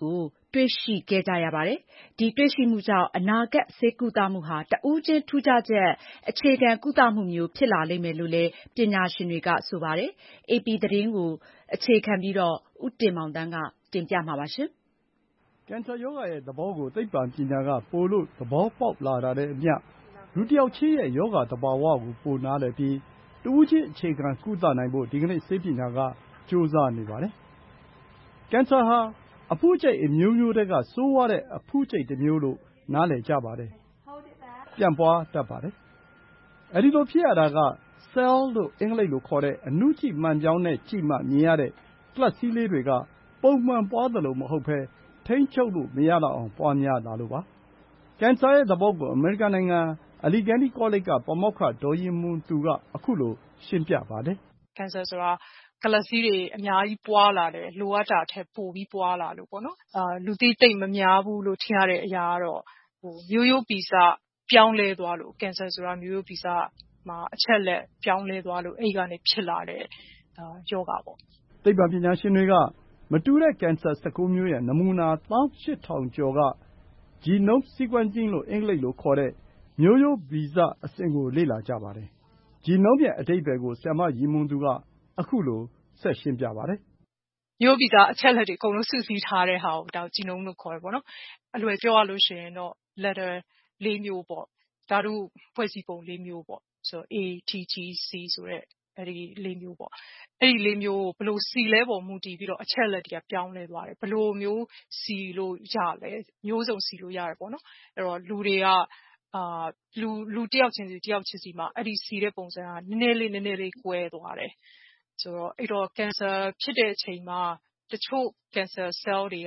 တွေ့ရှိခဲ့ကြရပါတယ်။ ဒီတွေ့ရှိမှုကြောင့် အနာဂတ်ဆေးကုသမှုဟာ တဦးချင်းထူးခြားချက် အခြေခံကုသမှုမျိုးဖြစ်လာလိမ့်မယ်လို့လည်း ပညာရှင်တွေက ဆိုပါတယ်။ အေပီသတင်းကို အခြေခံပြီး ဦးတင်မောင်သန်းက တင်ပြမှာပါ။ကင်ဆာရောဂါရဲ့သဘောကို သိပ္ပံပညာက ပိုလို့သဘောပေါက်လာတာနဲ့အမျှ လူတစ်ယောက်ချင်းရဲ့ရောဂါသဘာဝကို ပိုနားလည်ပြီး တဦးချင်းအခြေခံကုသနိုင်ဖို့ ဒီကနေ့ဆေးပညာက ကြိုးစားနေပါတယ်။ ကင်ဆာဟာ အဖုအကြိတ်အမျိုးမျိုးထဲက ဆိုးဝါးတဲ့အဖုအကြိတ်တမျိုးလို့ နားလည်ကြပါတယ်။ ပြန့်ပွါးတတ်ပါတယ်။ အဲဒီလိုဖြစ်ရတာက ဆဲလ်လို့ အင်္ဂလိပ်လိုခေါ်တဲ့ အဏုကြည့်မှန်ပြောင်းနဲ့ကြည့်မှ မြင်ရတဲ့ ကလပ်စည်းလေးတွေက ပုံမှန်ပွါးသလိုမဟုတ်ဘဲ ထိန်းချုပ်လို့မရလောက်အောင် ပွါးများလာလို့ပါ။ ကင်ဆာရဲ့သဘောကို အမေရိကန်နိုင်ငံ Allegheny ကောလိပ်က ပါမောက္ခ ဒေါ်ယဉ်မွန်သူက ခုလို ရှင်းပြပါတယ်။ ကင်ဆာဆိုတာ ကလပ်စည်းတွေအများကြီးပွါးလာတယ်။ လိုအပ်တာထက်ပိုပြီးပွါးလာလို့ပေါ့နော်။ လူသိသိပ်မများဘူးလို့ထင်ရတဲ့အရာကတော့ မျိုးရိုးဗီဇပြောင်းလဲသွားလို့ ကင်ဆာဆိုတာမျိုးရိုးဗီဇမှာအချက်အလက်ပြောင်းလဲသွားလို့ အဲဒီကနေဖြစ်လာတဲ့ရောဂါပေါ့။ သိပ္ပံပညာရှင်တွေက မတူတဲ့ကင်ဆာ ၁၉ မျိုးရဲ့ နမူနာ သောင်း ရှစ်ထောင် ကျော်က Genome Sequencing လို့ အင်္ဂလိပ်လိုခေါ်တဲ့ မျိုးရိုးဗီဇအဆင့်ကို လေ့လာကြပါတယ်။ Genome ရဲ့အဓိပ္ပါယ်ကို ဆရာမယဉ်မွန်သူက ခုလို ဆက်ရှင်းပြပါတယ်။ မျိုးရိုးဗီဇအချက်အလက်တွေအကုန်လုံးစုစည်းထားတဲ့ဟာကို Genome လို့ခေါ်တယ်ပေါ့နော်။ အလွယ်ပြောရလို့ရှိရင်တော့ letter လေးမျိုးပေါ့။ ဓာတုဖွဲ့စည်းပုံလေးမျိုးပေါ့။ A T G C ဆိုတဲ့အဲဒီလေးမျိုးပေါ့။ အဲဒီလေးမျိုးကိုဘယ်လိုစီလဲပေါ်မူတည်ပြီးတော့အချက်အလက်တွေကပြောင်းလဲသွားတယ်။ ဘယ်လိုမျိုးစီလို့ရလဲ။ မျိုးစုံစီလို့ရတယ်ပေါ့နော်။ အဲဒီတော့လူတွေကအာလူလူတစ်ယောက်ချင်းစီတစ်ယောက်ချင်းစီမှာအဲဒီစီတဲ့ပုံစံကနည်းနည်းလေးနည်းနည်းလေးကွဲသွားတယ်။ဆိုတော့အဲ့တော့ကင်ဆာဖြစ်တဲ့အချိန်မှာတချို့ကင်ဆာ cell တွေက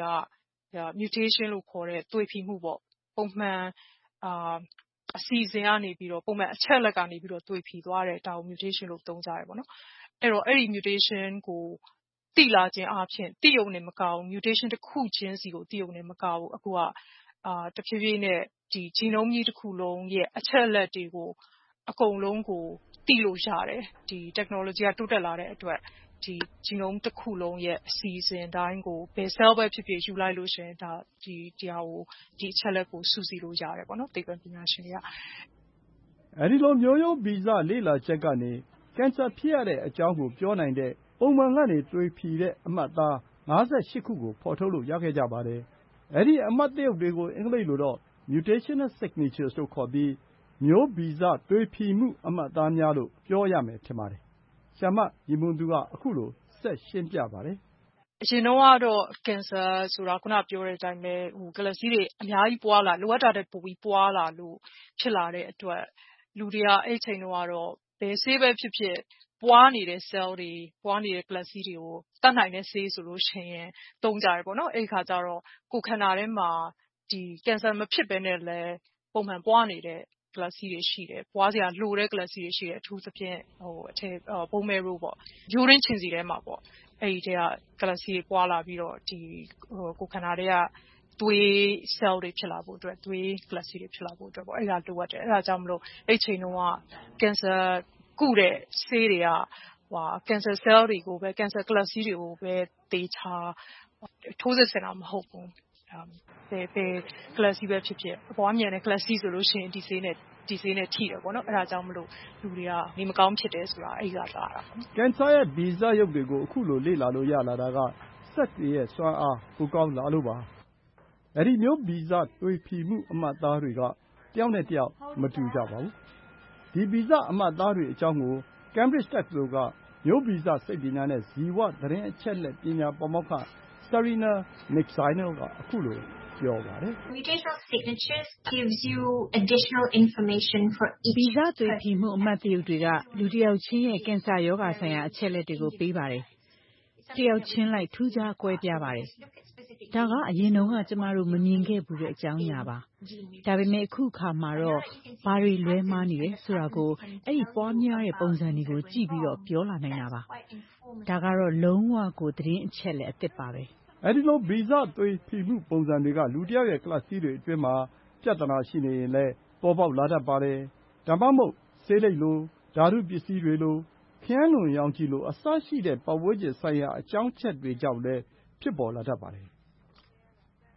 mutation လို့ခေါ်တဲ့သွေဖီမှုပေါ့။ပုံမှန်အာအစီအစဉ်ကနေပြီးတော့ပုံမှန်အချက်အလက်ကနေပြီးတော့သွေဖီသွားတယ်။ဒါကို mutation လို့သုံးကြတယ်ပေါ့နော်။အဲ့တော့အဲ့ဒီ mutation ကိုသိလာခြင်းအားဖြင့်သိရုံနဲ့မကဘူး mutation တစ်ခုချင်းစီကိုသိရုံနဲ့မကဘူးအခုကအာတဖြည်းဖြည်းနဲ့ဒီ genome ကြီးတစ်ခုလုံးရဲ့အချက်အလက်တွေကိုအကုန်လုံးကိုသိလို့ရတယ်။ဒီ technology ကတိုးတက်လာတဲ့အတွက်ဒီ genome တစ်ခုလုံးရဲ့အစီအစဉ်တိုင်းကိုဘယ် cell ပဲဖြစ်ဖြစ်ယူလိုက်လို့ရှိရင်ဒါဒီဒီဟာကိုဒီအချက်အလက်ကိုစုစည်းလို့ရတယ်ပေါ့နော်။သိပ္ပံပညာရှင်တွေက။အဲဒီလိုမျိုးရိုးဗီဇလေ့လာချက်ကနေ ကင်ဆာဖြစ်ရတဲ့အကြောင်းကိုပြောနိုင်တဲ့ပုံမှန်ကနေသွေဖီတဲ့အမှတ်အသား ငါးဆယ့်ရှစ် ခုကိုဖော်ထုတ်လို့ရခဲ့ကြပါတယ်။ အဲဒီအမှတ်သစ်ရုပ်တွေကို အင်္ဂလိပ်လိုတော့ mutational signatures လို့ခေါ်ပြီး မျိုးဗီဇသွေဖီမှုအမှတ်အသားများလို့ပြောရမယ်ထင်ပါတယ်။ဆရာမယဉ်မွန်သူက ခုလို ဆက်ရှင်းပြပါတယ်။အရင်တုန်းကတော့ကင်ဆာဆိုတာခုနပြောတဲ့အတိုင်းပဲဟိုကလပ်စည်းတွေအများကြီးပွါးလာလိုအပ်တာတဲ့ပိုပြီးပွါးလာလို့ဖြစ်လာတဲ့အတွက်လူတွေကအဲ့ချိန်တုန်းကတော့ဘယ်ဆေးပဲဖြစ်ဖြစ်ပွါးနေတဲ့ cell တွေပွါးနေတဲ့ကလပ်စည်းတွေကိုတတ်နိုင်တဲ့ဆေးဆိုလို့ရှိရင်သုံးကြတယ်ပေါ့နော်။အဲ့ခါကျတော့ကိုယ်ခန္ဓာထဲမှာဒီကင်ဆာမဖြစ်ဘဲနဲ့လည်းပုံမှန်ပွါးနေတဲ့ကလပ်စည်းတွေရှိတယ်။ပွါးစရာလိုတဲ့ကလပ်စည်းတွေရှိတယ်။အထူးသဖြင့်ဟိုအထည် bone marrow ပေါ့။ရိုးတွင်းချဉ်ဆီထဲမှာပေါ့။အဲဒီထဲကကလပ်စည်းတွေပွါးလာပြီးတော့ဒီဟိုကိုယ်ခန္ဓာထဲကသွေး cell တွေဖြစ်လာဖို့အတွက်သွေးကလပ်စည်းတွေဖြစ်လာဖို့အတွက်ပေါ့အဲ့ဒါလိုအပ်တယ်။အဲဒါကြောင့်မလို့အဲ့ချိန်တုန်းကကင်ဆာကုတဲ့ဆေးတွေကဟိုကင်ဆာ cell တွေကိုပဲကင်ဆာကလပ်စည်းတွေကိုပဲသေချာထိုးစစ်ဆင်တာမဟုတ်ဘူး။ဘယ်ဘယ်ကလပ်စည်းပဲဖြစ်ဖြစ်အပွားမြန်တဲ့ကလပ်စည်းဆိုလို့ရှိရင်ဒီဆေးနဲ့ဒီဆေးနဲ့ထိတယ်ပေါ့နော်။အဲဒါကြောင့်မလို့လူတွေကနေမကောင်းဖြစ်တယ်ဆိုတာအဲဒီကလာတာပေါ့နော်။ကင်ဆာရဲ့ဗီဇရုပ်တွေကိုခုလိုလေ့လာလို့ရလာတာကစက်တွေရဲ့စွမ်းအားပိုကောင်းလာလို့ပါ။အဲဒီမျိုးဗီဇသွေဖီမှုအမှတ်အသားတွေကတစ်ယောက်နဲ့တစ်ယောက်မတူကြပါဘူး။ဒီဗီဇအမှတ်အသားတွေအကြောင်းကို Cambridge တက္ကသိုလ်ကမျိုးဗီဇစိတ်ပညာနဲ့ဇီဝသတင်းအချက်အလက်ပညာပါမောက္ခ Serena Mczinell ကခုလိုပြောပါတယ်။ Mutational signatures gives you additional information for each ဗီဇသွေဖီမှုအမှတ်သစ်ရုပ်တွေကလူတစ်ယောက်ချင်းရဲ့ကင်ဆာရောဂါဆိုင်ရာအချက်အလက်တွေကိုပေးပါတယ်။တစ်ယောက်ချင်းလိုက်ထူးခြားကွဲပြားပါတယ်။ဒါကအရင်တုန်းကကျမတို့မမြင်ခဲ့ဘူးတဲ့အကြောင်းအရာပါ။ဒါပေမဲ့အခုအခါမှာတော့ဘာတွေလွဲမှားနေတယ်ဆိုတာကိုအဲဒီပွားများတဲ့ပုံစံတွေကိုကြည့်ပြီးတော့ပြောလာနိုင်တာပါ။ဒါကတော့လုံးဝကိုသတင်းအချက်အလက်အသစ်ပါပဲ။အဲဒီလိုဗီဇသွေဖီမှုပုံစံတွေကလူတစ်ယောက်ရဲ့ကလပ်စည်းတွေအတွင်းမှာပြဿနာရှိနေရင်လည်းပေါ်ပေါက်လာတတ်ပါတယ်။ဒါမှမဟုတ်ဆေးလိပ်လိုဓာတုပစ္စည်းတွေလိုခရမ်းလွန်ရောင်ခြည်လိုအစရှိတဲ့ပတ်ဝန်းကျင်ဆိုင်ရာအကြောင်းအချက်တွေကြောင့်လည်းဖြစ်ပေါ်လာတတ်ပါတယ်။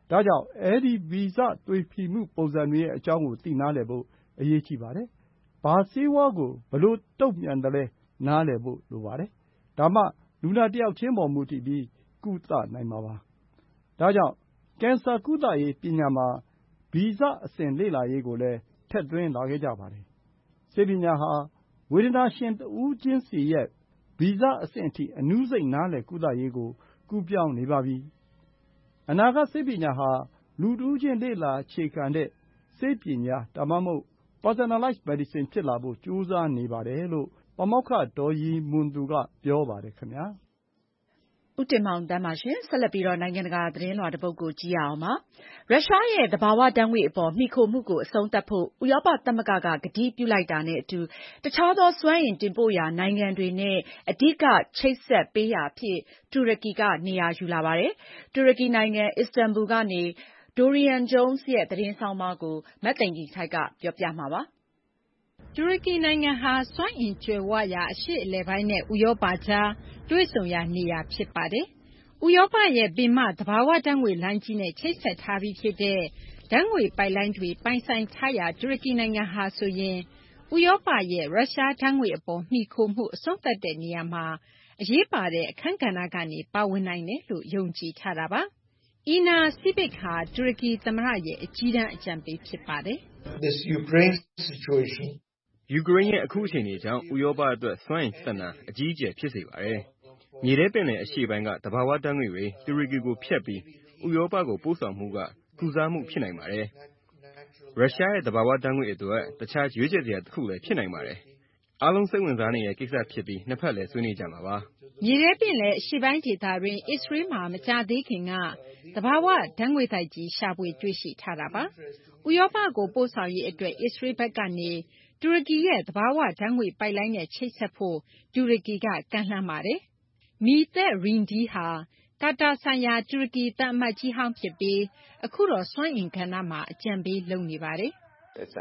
ဒါကြောင့်အဲဒီဗီဇသွေဖီမှုပုံစံတွေရဲ့အကြောင်းကိုသိနားလည်ဖို့အရေးကြီးပါတယ်။ဘာဆေးဝါးကိုဘယ်လိုတုံ့ပြန်သလဲနားလည်ဖို့လိုပါတယ်။ဒါမှလူနာတယောက်ချင်းပေါ်မူတည်ပြီးကုသနိုင်မှာပါ။ဒါကြောင့်ကင်ဆာကုသရေးပညာမှာဗီဇအဆင့်လေ့လာရေးကိုလည်းထည့်သွင်းလာခဲ့ကြပါတယ်။ဆေးပညာဟာဝေဒနာရှင်တဦးချင်းစီရဲ့ဗီဇအဆင့်အထိအနူးစိတ်နားလည်ကုသရေးကိုကူးပြောင်းနေပါပြီ။အနာဂတ်ဆေးပညာဟာလူတဦးချင်းလေ့လာအခြေခံတဲ့ဆေးပညာဒါမှမဟုတ် Personalized Medicine ဖြစ်လာဖို့ကြိုးစားနေပါတယ်လို့ပါမောက္ခဒေါ်ရီမွန်သူကပြောပါတယ်ခင်ဗျာ။ဦးတင်မောင်သန်းပါရှင်။ဆက်လက်ပြီးတော့နိုင်ငံတကာသတင်းလွှာတစ်ပုဒ်ကိုကြည့်ရအောင်ပါ။ရုရှားရဲ့သဘာဝဓာတ်ငွေ့အပေါ်မှီခိုမှုကိုအဆုံးသတ်ဖို့ဥရောပသမဂ္ဂကကတိပြုလိုက်တာနဲ့အတူတခြားသောစွမ်းအင်တင်ပို့ရာနိုင်ငံတွေနဲ့အဓိကချိတ်ဆက်ပေးရာဖြစ်တူရကီကနေရာယူလာပါတယ်။တူရကီနိုင်ငံအစ္စတန်ဘူလ်ကနေDorian Jones ရဲ့သတင်းဆောင်းပါးကိုမသိင်္ဂီထိုက်ကပြောပြမှာပါ။တူရကီနိုင်ငံဟာစွမ်းအင်ကြွယ်ဝရာအရှေ့အလယ်ပိုင်းနဲ့ဥရောပကြားတွေ့ဆုံရာနေရာဖြစ်ပါတယ်။ဥရောပရဲ့ပင်မသဘာဝဓာတ်ငွေ့လိုင်းကြီးနဲ့ချိတ်ဆက်ထားပြီးဖြစ်တဲ့ဓာတ်ငွေ့ပိုက်လိုင်းတွေပိုင်ဆိုင်ထားရာတူရကီနိုင်ငံဟာဆိုရင်ဥရောပရဲ့ရုရှားဓာတ်ငွေ့အပေါ်မှီခိုမှုအဆုံးသတ်တဲ့နေရာမှာအရေးပါတဲ့အခန်းကဏ္ဍကနေပါဝင်နိုင်တယ်လို့ယုံကြည်ထားတာပါ။အီနာစီဗစ်ဟာတူရကီသမ္မတရဲ့အကြီးတန်းအကြံပေးဖြစ်ပါတယ်။ ယူကရိန်းရဲ့အခုအခြေအနေကြောင့်ဥရောပအတွက်စွမ်းအင်ပြဿနာအကြီးအကျယ်ဖြစ်စေပါတယ်။မြေထဲပင်လယ်အရှေ့ပိုင်းကသဘာဝဓာတ်ငွေ့တွေတူရကီကိုဖြတ်ပြီးဥရောပကိုပို့ဆောင်မှုကကုစားမှုဖြစ်နိုင်ပါတယ်။ရုရှားရဲ့သဘာဝဓာတ်ငွေ့အတွက်တခြားရွေးချယ်စရာတစ်ခုလည်းဖြစ်နိုင်ပါတယ်။အားလုံးစိတ်ဝင်စားနေတဲ့ကိစ္စဖြစ်ပြီးနှစ်ဖက်လည်းဆွေးနွေးကြမှာပါ။မြေထဲပင်လယ်အရှေ့ပိုင်းဒေသတွင်းအစ္စရေးမှာမကြာသေးခင်ကသဘာဝဓာတ်ငွေ့သိုက်ကြီးရှာဖွေတွေ့ရှိထားတာပါ။ဥရောပကိုပို့ဆောင်ရေးအတွက်အစ္စရေးဘက်ကနေတူရကီရဲ့သဘာဝဓာတ်ငွေ့ပိုက်လိုင်းနဲ့ချိတ်ဆက်ဖို့တူရကီကကမ်းလှမ်းပါတယ်။မီသက်ရင်ဒီးဟာကာတာဆိုင်ရာတူရကီသံအမတ်ကြီးဟောင်းဖြစ်ပြီးအခုတော့စွမ်းအင်ကဏ္ဍမှာအကြံပေးလုပ်နေပါတယ်။အစ္စ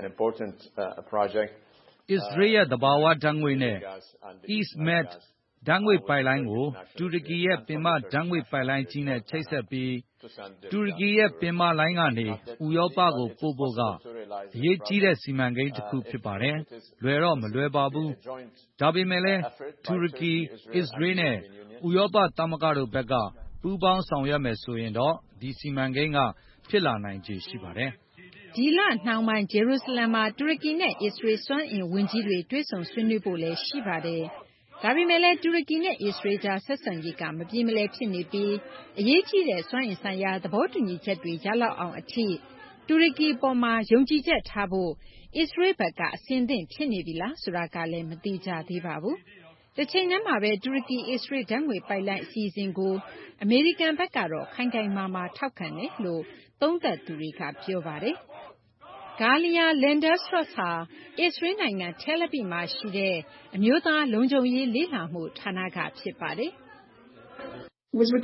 ရေးရဲ့သဘာဝဓာတ်ငွေ့နဲ့ East Med ဓာတ်ငွေ့ပိုက်လိုင်းကိုတူရကီရဲ့ပင်မဓာတ်ငွေ့ပိုက်လိုင်းကြီးနဲ့ချိတ်ဆက်ပြီးတူရကီရဲ့ပင်မလိုင်းကနေဥရောပကိုပို့ဖို့ကအရေးကြီးတဲ့စီမံကိန်းတစ်ခုဖြစ်ပါတယ်။လွယ်တော့မလွယ်ပါဘူး။ဒါပေမဲ့လည်းတူရကီ၊အစ္စရေးနဲ့ဥရောပသမဂ္ဂတို့ဘက်ကပူးပေါင်းဆောင်ရွက်မယ်ဆိုရင်တော့ဒီစီမံကိန်းကဖြစ်လာနိုင်ခြေရှိပါတယ်။ဒီလနှောင်းပိုင်းဂျေရုဆလမ်မှာတူရကီနဲ့အစ္စရေးစွမ်းအင်ဝန်ကြီးတွေတွေ့ဆုံဆွေးနွေးဖို့လည်းရှိပါတယ်။ဒါပေမဲ့လည်းတူရကီနဲ့အစ္စရေးကြားဆက်ဆံရေးကမပြေမလည်ဖြစ်နေပြီးအရေးကြီးတဲ့စွမ်းအင်ဆိုင်ရာသဘောတူညီချက်တွေရလောက်အောင်အထိတူရကီအပေါ်မှာယုံကြည်ချက်ထားဖို့အစ္စရေးဘက်ကအဆင်သင့်ဖြစ်နေပြီလားဆိုတာကလည်းမသေချာသေးပါဘူး။တချိန်တည်းမှာပဲတူရကီအစ္စရေးဓာတ်ငွေ့ပိုက်လိုင်းအစီအစဉ်ကိုအမေရိကန်ဘက်ကတော့ခိုင်ခိုင်မာမာထောက်ခံတယ်လို့သုံးသပ်သူတွေကပြောပါတယ်။ ဂါလီယာလင်ဒါစထရော့စ်ဟာအစ္စရေးနိုင်ငံ Tel Aviv မှာရှိတဲ့အမျိုးသားလုံခြုံရေးလေ့လာမှုဌာနကဖြစ်ပါတယ်။ အစ္စ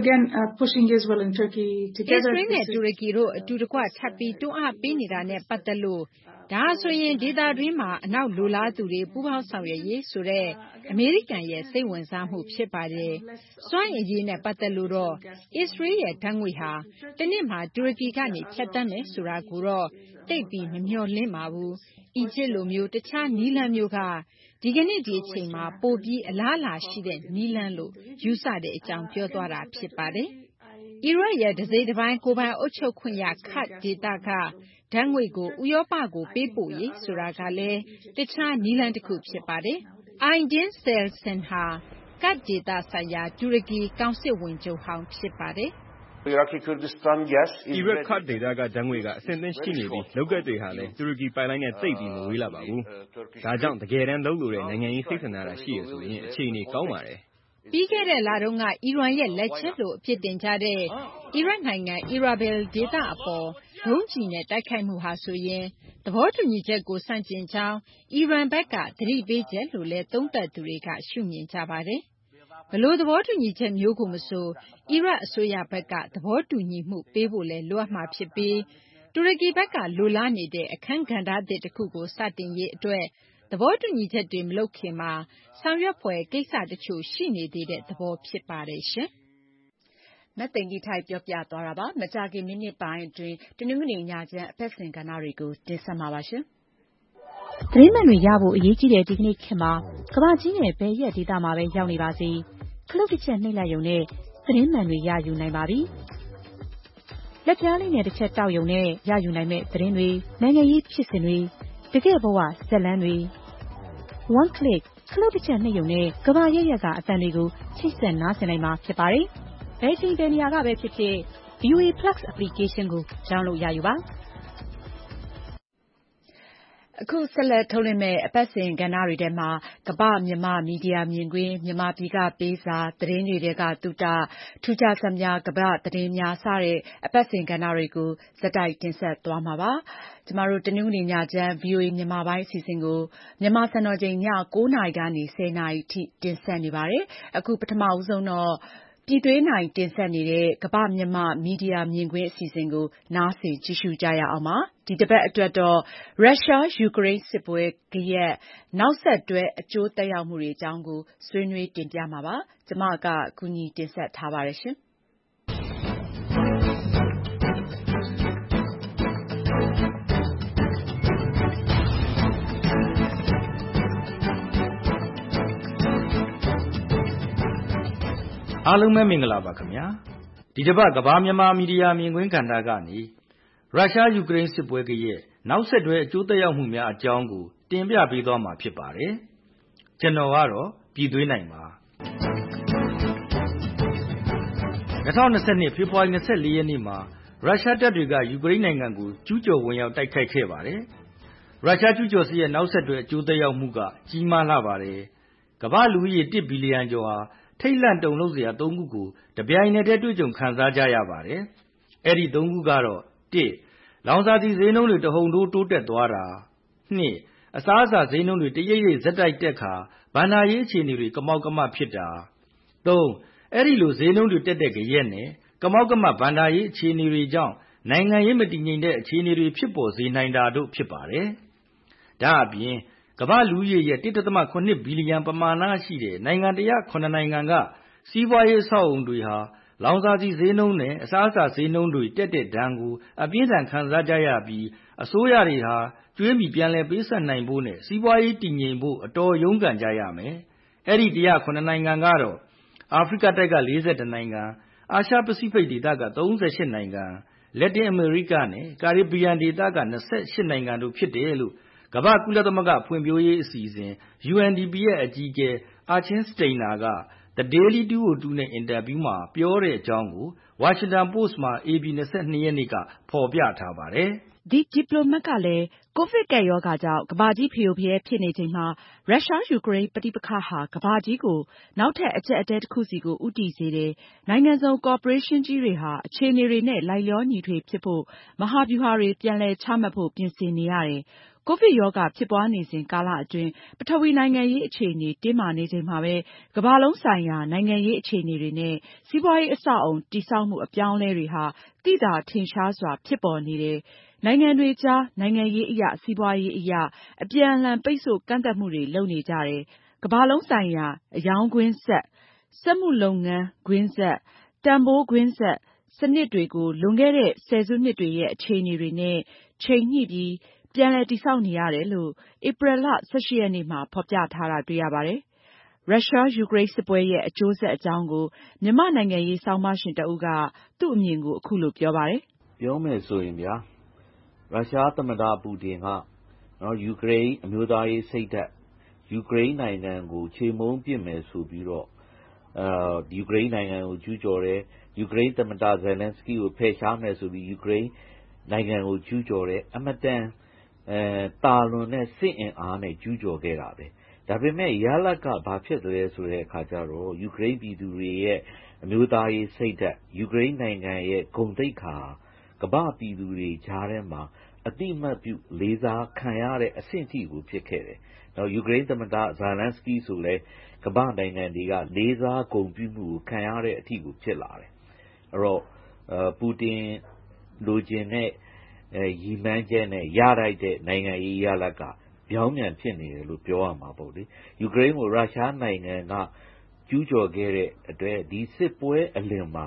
ရေးနဲ့တူရကီတို့အတူတကွထပ်ပြီးတွန်းအားပေးနေတာနဲ့ပတ်သက်လို့ဒါဟာဆိုရင်ဒေသတွင်းမှာအနောက်လိုလားသူတွေပူးပေါင်းဆောင်ရွက်ရေးဆိုတဲ့အမေရိကန်ရဲ့စိတ်ဝင်စားမှုဖြစ်ပါတယ်။စွမ်းအင်ရေးနဲ့ပတ်သက်လို့တော့အစ္စရေးရဲ့ဓာတ်ငွေ့ဟာတနေ့မှာတူရကီကနေဖြတ်တန်းမယ်ဆိုတာကိုတော့သိပ်ပြီးမမျှော်လင့်ပါဘူး။အီဂျစ်လိုမျိုးတခြားနည်းလမ်းမျိုးကဒီကနေ့ဒီအချိန်မှာပိုပြီးအလားအလာရှိတဲ့နည်းလမ်းလို့ယူဆတဲ့အကြောင်းပြောသွားတာဖြစ်ပါတယ်။အီရတ်ရဲ့တစိတ်တပိုင်းကိုယ်ပိုင်အုပ်ချုပ်ခွင့်ရကာ့ဒ်ဒေသကဓာတ်ငွေ့ကိုဥရောပကိုပေးပို့ရေးဆိုတာကလည်းတခြားနည်းလမ်းတစ်ခုဖြစ်ပါတယ်။ Aydin Selsan ဟာကာ့ဒ်ဒေသဆိုင်ရာတူရကီကောင်စစ်ဝန်ချုပ်ဟောင်းဖြစ်ပါတယ်။အီရတ်ကာ့ဒ်ဒေသကဓာတ်ငွေ့ကအဆင်သင့်ရှိနေပြီးလုပ်ကွက်တွေဟာလည်းတူရကီပိုက်လိုင်းနဲ့သိပ်ပြီးမဝေးလှပါဘူး။ဒါကြောင့်တကယ်တမ်းလုပ်လိုတဲ့နိုင်ငံရေးစိတ်ဆန္ဒတာရှိတယ်ဆိုရင်အခြေအနေကောင်းပါတယ်။ပြီးခဲ့တဲ့လတုန်းကအီရန်ရဲ့လက်ချက်လို့အပြစ်တင်ကြတဲ့အီရတ်နိုင်ငံ Erbil ဒေသအပေါ်ဒုံးကျည်နဲ့တိုက်ခိုက်မှုဟာဆိုရင်သဘောတူညီချက်ကိုဆန့်ကျင်ကြောင်းအီရန်ဘက်ကသတိပေးချက်လို့လည်းသုံးသပ်သူတွေကရှုမြင်ကြပါတယ်။ဘယ်လိုသဘောတူညီချက်မျိုးကိုမဆိုအီရတ်အစိုးရဘက်ကသဘောတူညီမှုပေးဖို့လည်းလိုအပ်မှာဖြစ်ပြီးတူရကီဘက်ကလိုလားနေတဲ့အခန်းကဏ္ဍသစ်တစ်ခုကိုစတင်ရေးအတွက်သဘောတူညီချက်တွေမလုပ်ခင်မှာဆောင်ရွက်ဖွယ်ကိစ္စတချို့ရှိနေသေးတဲ့သဘောဖြစ်ပါတယ်ရှင်။မသိင်္ဂီထိုက်ပြောပြသွားတာပါ။မကြာခင်မိနစ်ပိုင်းအတွင်းတနင်္ဂနွေညချမ်းအပတ်စဉ်ကဏ္ဍတွေကိုတင်ဆက်မှာပါရှင်။သတင်းမှန်တွေရဖို့အရေးကြီးတဲ့ဒီကနေ့ခေတ်မှာကမ္ဘာကြီးနဲ့ဘယ်ရက်ဒေသမှာပဲရောက်နေပါစေခလုတ်တစ်ချက်နှိပ်လိုက်ရုံနဲ့သတင်းမှန်တွေရယူနိုင်ပါပြီ။လက်ပြားလေးနဲ့တစ်ချက်တောက်ရုံနဲ့ရယူနိုင်မဲ့သတင်းတွေနိုင်ငံရေးဖြစ်စဉ်တွေတကယ့်ဘဝဇာတ်လမ်းတွေ one click ခလုတ်တစ်ချက်နှိပ်ရုံနဲ့ကမ္ဘာရဲ့ရက်ကအသံတွေကိုချိတ်ဆက်နားဆင်နိုင်မှာဖြစ်ပါတယ်။ဘယ်ချိန်ဘယ်နေရာကပဲဖြစ်ဖြစ် ဗီအိုအေ Plus application ကို download ရယူပါအခုဆက်လက်ထုတ်လွှင့်မယ့်အပတ်စဉ်ကဏ္ဍတွေထဲမှာကမ္ဘာမြန်မာမီဒီယာမြင်ကွင်းမြန်မာပြည်ကပေးစာသတင်းတွေထဲကတူတာထူးခြားချက်များကမ္ဘာသတင်းများစတဲ့အပတ်စဉ်ကဏ္ဍတွေကိုဇက်တိုက်တင်ဆက်သွားမှာပါကျမတို့တနင်္ဂနွေညချမ်း ဗီအိုအေ မြန်မာပိုင်းအစီအစဉ်ကိုမြန်မာစံတော်ချိန်ည၉နာရီကနေ၁၀နာရီထိတင်ဆက်နေပါတယ်အခုပထမဦးဆုံးတော့ပြည်သွေးနိုင်တင်ဆက်နေတဲ့ကမ္ဘာမြန်မာမီဒီယာမြင်ကွင်းအစီအစဉ်ကိုနားဆင်ကြည့်ရှုကြရအောင်ပါဒီတစ်ပတ်အတွက်တော့ရုရှားယူကရိန်းစစ်ပွဲကရက်နောက်ဆက်တွဲအကျိုးသက်ရောက်မှုတွေအကြောင်းကိုဆွေးနွေးတင်ပြမှာပါကျမကကူညီတင်ဆက်ထားပါတယ်ရှင်အားလုံးပဲမင်္ဂလာပါခင်ဗျာဒီတစ်ပတ်ကမ္ဘာမြန်မာမီဒီယာမြင်ကွင်းကဏ္ဍကနေရုရှားယူကရိန်းစစ်ပွဲကရဲ့နောက်ဆက်တွဲအကျိုးသက်ရောက်မှုများအကြောင်းကိုတင်ပြပေးသွားမှာဖြစ်ပါတယ်ကျွန်တော်ကတော့ပြည်သွေးနိုင်ပါ၂၀၂၂ဖေဖော်ဝါရီ၂၄ရက်နေ့မှာရုရှားတပ်တွေကယူကရိန်းနိုင်ငံကိုကျူးကျော်ဝင်ရောက်တိုက်ခိုက်ခဲ့ပါတယ်ရုရှားကျူးကျော်စစ်ရဲ့နောက်ဆက်တွဲအကျိုးသက်ရောက်မှုကကြီးမားလာပါတယ်ကမ္ဘာလူဦးရေတစ်ဘီလီယံကျော်ဟာထိတ်လန့်တုန်လှုပ်စရာသုံးခုကိုတပြိုင်နက်တည်းတွေ့ကြုံခံစားကြရပါတယ်။အဲ့ဒီသုံးခုကတော့တစ်လောင်စာဆီဈေးနှုန်းတွေတဟုန်ထိုးတိုးတက်သွားတာနှစ်အစားအစာဈေးနှုန်းတွေတရိပ်ရိပ်ဇက်တိုက်တက်ခါဘဏ္ဍာရေးအခြေအနေတွေကမောက်ကမဖြစ်တာသုံးအဲ့ဒီလိုဈေးနှုန်းတွေတက်တဲ့ကြရက်နဲ့ကမောက်ကမဘဏ္ဍာရေးအခြေအနေတွေကြောင့်နိုင်ငံရေးမတည်ငြိမ်တဲ့အခြေအနေတွေဖြစ်ပေါ်စေနိုင်တာတို့ဖြစ်ပါတယ်။ဒါအပြင်ကမ္ဘာလူဦးရေရဲ့ တစ်ဒသမခုနှစ်ဘီလီယံပမာဏရှိတဲ့နိုင်ငံတရာခုနှစ်နိုင်ငံကစီးပွားရေးအဆောက်အုံတွေဟာလောင်စာဆီဈေးနှုန်းနဲ့အစားအစာဈေးနှုန်းတွေတက်တဲ့ဒဏ်ကိုအပြင်းထန်ခံစားကြရပြီးအစိုးရတွေဟာကျွေးမီပြန်လည်ပေးဆပ်နိုင်ဖို့နဲ့စီးပွားရေးတည်ငြိမ်ဖို့အတော်ရုန်းကန်ကြရမယ်။အဲ့ဒီတရာခုနှစ်နိုင်ငံကတော့အာဖရိကတိုက်က၄၁နိုင်ငံအာရှပစိဖိတ်ဒေသက၃၈နိုင်ငံလက်တင်အမေရိကနဲ့ကာရစ်ဘီယံဒေသက၂၈နိုင်ငံတို့ဖြစ်တယ်လို့ကမ္ဘာကုလသမဂ္ဂဖွံ့ဖြိုးရေးအစီအစဉ် ယူအန်ဒီပီ ရဲ့အကြီးအကဲအာချင်းစတိန်နာက The Daily two oh twoနဲ့အင်တာဗျူးမှာပြောတဲ့အကြောင်းကို Washington Post မှာ ဧပြီ၂၂ရက်နေ့ကဖော်ပြထားပါတယ်။ The Diplomat ကလည်းကိုဗစ်ကပ်ရောဂါကြောင့်ကမ္ဘာကြီးဖရိုဖရဲဖြစ်နေချိန်မှာရုရှားယူကရိန်းပဋိပက္ခဟာကမ္ဘာကြီးကိုနောက်ထပ်အကျပ်အတည်းတစ်ခုစီကိုဦးတည်စေတယ်။နိုင်ငံစုံကော်ပိုရေးရှင်းကြီးတွေဟာအခြေအနေတွေနဲ့လိုက်လျောညီထွေဖြစ်ဖို့မဟာဗျူဟာတွေပြန်လည်ချမှတ်ဖို့ပြင်ဆင်နေရတယ်။ကိုဗစ်ရောဂါဖြစ်ပွားနေစဉ်ကာလအတွင်းပထဝီနိုင်ငံရေးအခြေအနေတင်းမာနေချိန်မှာပဲကမ္ဘာလုံးဆိုင်ရာနိုင်ငံရေးအခြေအနေတွေနဲ့စီးပွားရေးအဆောက်အအုံတည်ဆောက်မှုအပြောင်းအလဲတွေဟာသိသာထင်ရှားစွာဖြစ်ပေါ်နေတယ်။နိုင်ငံတွေကြားနိုင်ငံရေးအရစီးပွားရေးအရအပြန်အလှန်ပိတ်ဆို့ကန့်သတ်မှုတွေလုပ်နေကြတယ်။ကမ္ဘာလုံးဆိုင်ရာအရောင်းကွင်းဆက်စက်မှုလုပ်ငန်းကွင်းဆက်တန်ဖိုးကွင်းဆက်စနစ်တွေကိုလွန်ခဲ့တဲ့ဆယ်စုနှစ်တွေရဲ့အခြေအနေတွေနဲ့ချိန်ညှိပြီးပြန်လည်တည်ဆောက်နေရတယ်လို့ဧပြီလ၁၈ရက်နေ့မှာဖော်ပြထားတာတွေ့ရပါတယ်။ရုရှားယူကရိန်းစစ်ပွဲရဲ့အကျိုးဆက်အကြောင်းကိုမြန်မာနိုင်ငံရေးဆောင်းပါးရှင်တဦးကသူ့အမြင်ကိုအခုလိုပြောပါတယ်။ပြောမယ်ဆိုရင်ဗျာရုရှားသမ္မတပူတင်ကနော်ယူကရိန်းအမျိုးသားရေးစိတ်ဓာတ်ယူကရိန်းနိုင်ငံကိုခြေမုန်းပစ်မယ်ဆိုပြီးတော့အာယူကရိန်းနိုင်ငံကိုကျူးကျော်တယ်ယူကရိန်းသမ္မတဇယ်လန်စကီကိုဖယ်ရှားမယ်ဆိုပြီးယူကရိန်းနိုင်ငံကိုကျူးကျော်တယ်အမတန်အဲတာလွန်တဲ့စစ်အင်အားနဲ့ကျူးကျော်ခဲ့တာပဲဒါပေမဲ့ရလကဘာဖြစ်တယ်ဆိုတဲ့အခါကျတော့ယူကရိန်းပြည်သူတွေရဲ့အမျိုးသားရေးစိတ်ဓာတ်ယူကရိန်းနိုင်ငံရဲ့ဂုဏ်သိက္ခာကမ္ဘာပြည်သူတွေကြားထဲမှာအတိမတ်ပြုလေးစားခံရတဲ့အဆင့်အထိကိုဖြစ်ခဲ့တယ်။နောက်ယူကရိန်းသမ္မတဇာလန်စကီဆိုလဲကမ္ဘာနိုင်ငံတွေကလေးစားဂုဏ်ပြုမှုကိုခံရတဲ့အထိကိုဖြစ်လာတယ်။အဲ့တော့ပူတင်လိုချင်တဲ့အဲရည်မှန်းချက်နဲ့ရလိုက်တဲ့နိုင်ငံရေးရလဒ်ကပြောင်းပြန်ဖြစ်နေတယ်လို့ပြောရမှာပေါ့လေ။ယူကရိန်းကိုရုရှားနိုင်ငံကကျူးကျော်ခဲ့တဲ့အတွက်ဒီစစ်ပွဲအလင်မှာက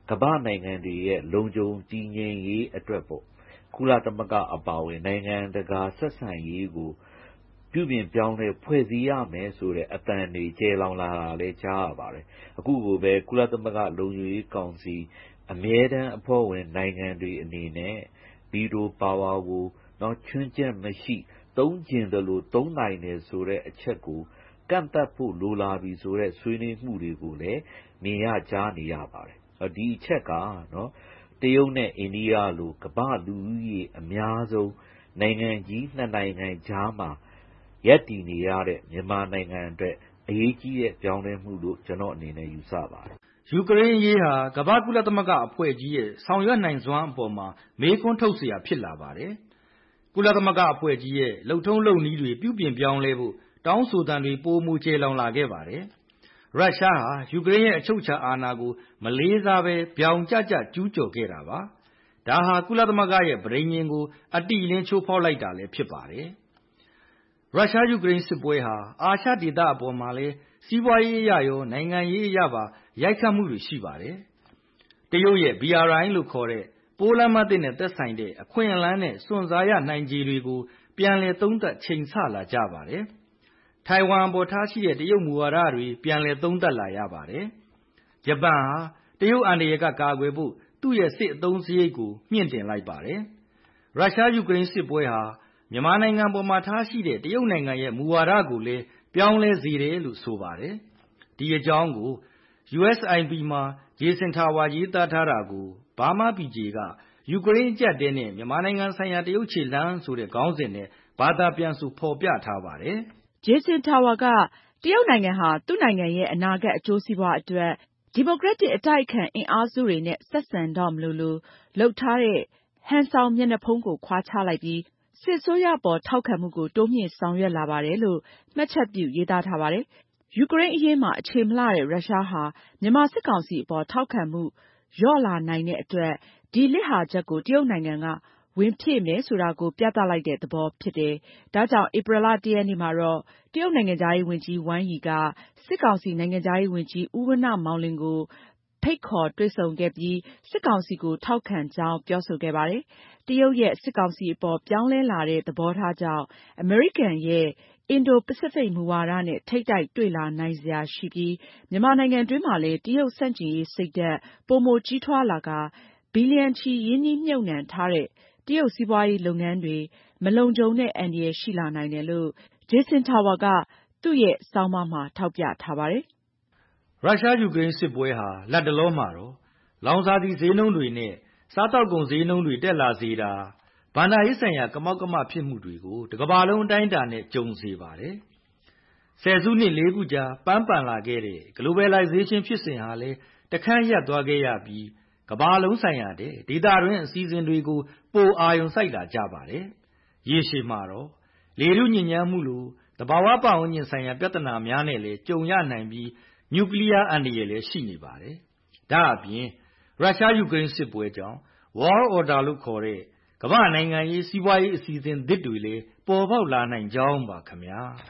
ကမ္ဘာ့နိုင်ငံတွေရဲ့လုံခြုံတည်ငြိမ်ရေးအတွက်ပေါ့ကုလသမဂ္ဂအပါအဝင်နိုင်ငံတကာဆက်ဆံရေးကိုပြုပြင်ပြောင်းလဲဖွဲ့စည်းရမယ်ဆိုတဲ့အတန်တွေကျယ်လောင်လာတာလည်းကြားရပါတယ်အခုကိုပဲကုလသမဂ္ဂလုံခြုံရေးကောင်စီအမြဲတမ်းအဖွဲ့ဝင်နိုင်ငံတွေအနေနဲ့ဗီတိုပါဝါကိုတော့ချွင်းချက်မရှိသုံးကျင်တယ်လို့သုံးနိုင်တယ်ဆိုတဲ့အချက်ကိုကန့်သတ်ဖို့လိုလာပြီဆိုတဲ့ဆွေးနွေးမှုတွေကိုလည်းမြင်ရကြားနေရပါတယ်ဒီအချက်ကနော်တရုတ်နဲ့အိန္ဒိယလိုကမ္ဘာလူဦးရေအများဆုံးနိုင်ငံကြီးနှစ်နိုင်ငံကြားမှာရပ်တည်နေရတဲ့မြန်မာနိုင်ငံအတွက်အရေးကြီးတဲ့ပြောင်းလဲမှုလို့ကျွန်တော်အနေနဲ့ယူဆပါတယ်ယူကရိန်းအရေးဟာကမ္ဘာကုလသမဂ္ဂအဖွဲ့ကြီးရဲ့ဆောင်ရွက်နိုင်စွမ်းအပေါ်မှာမေးခွန်းထုတ်เสียဖြစ်လာပါတယ်ကုလသမဂ္ဂအဖွဲ့ကြီးရဲ့လှုပ်ထုံးလုပ်နည်းတွေပြုပြင်ပြောင်းလဲဖို့တောင်းဆိုတမ်းတွေပိုမိုကျယ်လောင်လာခဲ့ပါတယ်ရုရှားဟာယူကရိန်းရဲ့အချုပ်အခြာအာဏာကိုမလေးစားဘဲပြောင်ကျကျကျူးကျော်ခဲ့တာပါဒါဟာကုလသမဂ္ဂရဲ့ဗြိဉ္ဉ်ကိုအတိအလင်းချိုးဖောက်လိုက်တာလည်းဖြစ်ပါတယ်ရုရှားယူကရိန်းစစ်ပွဲဟာအာရှဒေသအပေါ်မှာလည်းစီးပွားရေးအရရောနိုင်ငံရေးအရပါရိုက်ခတ်မှုတွေရှိပါတယ်တရုတ်ရဲ့ ဘီ အာರ್ အိုင် လို့ခေါ်တဲ့ပိုးလမ်းမသစ်နဲ့သက်ဆိုင်တဲ့အခွင့်အလမ်းနဲ့စွန့်စားရနိုင်ခြေတွေကိုပြန်လည်သုံးသပ်ချိန်ဆလာကြပါတယ်ထိုင်ဝမ်ပေါ်ထားရှိတဲ့တရုတ်မူဝါဒတွေပြန်လည်သုံးသပ်လာရပါတယ်ဂျပန်ဟာတရုတ်အန္တရာယ်ကကာကွယ်ဖို့သူ့ရဲ့စစ်အသုံးစရိတ်ကိုမြင့်တင်လိုက်ပါတယ်ရုရှားယူကရိန်းစစ်ပွဲဟာမြန်မာနိုင်ငံပေါ်မှာထားရှိတဲ့တရုတ်နိုင်ငံရဲ့မူဝါဒကိုလည်းပြောင်းလဲစေတယ်လို့ဆိုပါတယ်ဒီအကြောင်းကို ယူ အက်စ် အိုင် ပီ မှာ Jason Tower ရေးသားထားတာကို Burma ပီ ဂျေ ကယူကရိန်းအကျပ်တဲနဲ့မြန်မာနိုင်ငံဆိုင်ရာတရုတ်ခြေလှမ်းဆိုတဲ့ခေါင်းစဉ်နဲ့ဘာသာပြန်ဆိုဖော်ပြထားပါတယ် Jason Tower ကတရုတ်နိုင်ငံဟာသူ့နိုင်ငံရဲ့အနာဂတ်အကျိုးစီးပွားအတွက်ဒီမိုကရက်တစ်အတိုက်အခံအင်အားစုတွေနဲ့ဆက်ဆံတော့မလိုလိုလုပ်ထားတဲ့ဟန်ဆောင်မျက်နှာဖုံးကိုခွာချလိုက်ပြီးစစ်အစိုးရပေါ်ထောက်ခံမှုကိုတိုးမြှင့်ဆောင်ရွက်လာပါတယ်လို့မှတ်ချက်ပြုရေးသားထားပါတယ်။ယူကရိန်းအရေးမှာအခြေမလှတဲ့ရုရှားဟာမြန်မာစစ်ကောင်စီအပေါ်ထောက်ခံမှုလျော့လာနိုင်တဲ့အတွက်ဒီလစ်ဟာချက်ကိုတရုတ်နိုင်ငံကဝင်ဖြည့်မယ်ဆိုတာကိုပြသလိုက်တဲ့သဘောဖြစ်တယ်။ဒါကြောင့်ဧပြီလတရက်နေ့မှာတော့တရုတ်နိုင်ငံခြားရေးဝန်ကြီးဝမ်ယီကစစ်ကောင်စီနိုင်ငံခြားရေးဝန်ကြီးဦးဝဏ္ဏမောင်လွင်ကိုဖိတ်ခေါ်တွေ့ဆုံခဲ့ပြီးစစ်ကောင်စီကိုထောက်ခံကြောင်းပြောဆိုခဲ့ပါတယ်။တရုတ်ရဲ့စစ်ကောင်စီအပေါ်ပြောင်းလဲလာတဲ့သဘောထားကြောင့်အမေရိကန်ရဲ့အင်ဒိုပစိဖိတ်မူဝါဒနဲ့ထိပ်တိုက်တွေ့လာနိုင်စရာရှိပြီးမြန်မာနိုင်ငံတွင်းမှာလည်းတရုတ်ဆန့်ကျင်ရေးစိတ်ဓာတ်ပိုမိုကြီးထွားလာကာဘီလီယံချီရင်းနှီးမြှုပ်နှံထားတဲ့တရုတ်စီးပွားရေးလုပ်ငန်းတွေမလုံခြုံတဲ့အန္တရာယ်ရှိလာနိုင်တယ်လို့ Jason Tower ကသူ့ရဲ့ဆောင်းပါးမှာထောက်ပြထားပါတယ်။ရုရှားယူကရိန်းစစ်ပွဲဟာလက်တလောမှာတော့လောင်စာဆီဈေးနှုန်းတွေနဲ့စားတောက်ကုန်ဈေးနှုန်းတွေတက်လာစေတာဘဏ္ဍာရေးဆိုင်ရာကမောက်ကမဖြစ်မှုတွေကိုတကမ္ဘာလုံးအတိုင်းအတာနဲ့ကြုံစေပါတယ်။ဆယ်စုနှစ်လေးခုကြာပန်းပန်လာခဲ့တဲ့ Globalization ဖြစ်စဉ်ဟာလည်းတခန့်ရပ်သွားခဲ့ရပြီးကမ္ဘာလုံးဆိုင်ရာတဲ့ဒေသတွင်းအစီအစဉ်တွေကိုပိုအာရုံစိုက်လာကြပါတယ်။ရေရှည်မှာတော့လေထုညစ်ညမ်းမှုလိုသဘာဝပတ်ဝန်းကျင်ဆိုင်ရာပြဿနာများနဲ့လည်းကြုံရနိုင်ပြီးနျူကလ িয়ার အန္တရာယ်လည်းရှိနေပါတယ်။ဒါအပြင်ရုရှားယူကရိန်းစစ်ပွဲကြောင့် World Order လို့ခေါ်တဲ့ကမ္ဘာနိုင်ငံရေးစီးပွားရေးအစီအစဉ်သစ်တွေလည်းပေါ်ပေါက်လာနိုင်ကြောင်းပါခင်ဗျာ။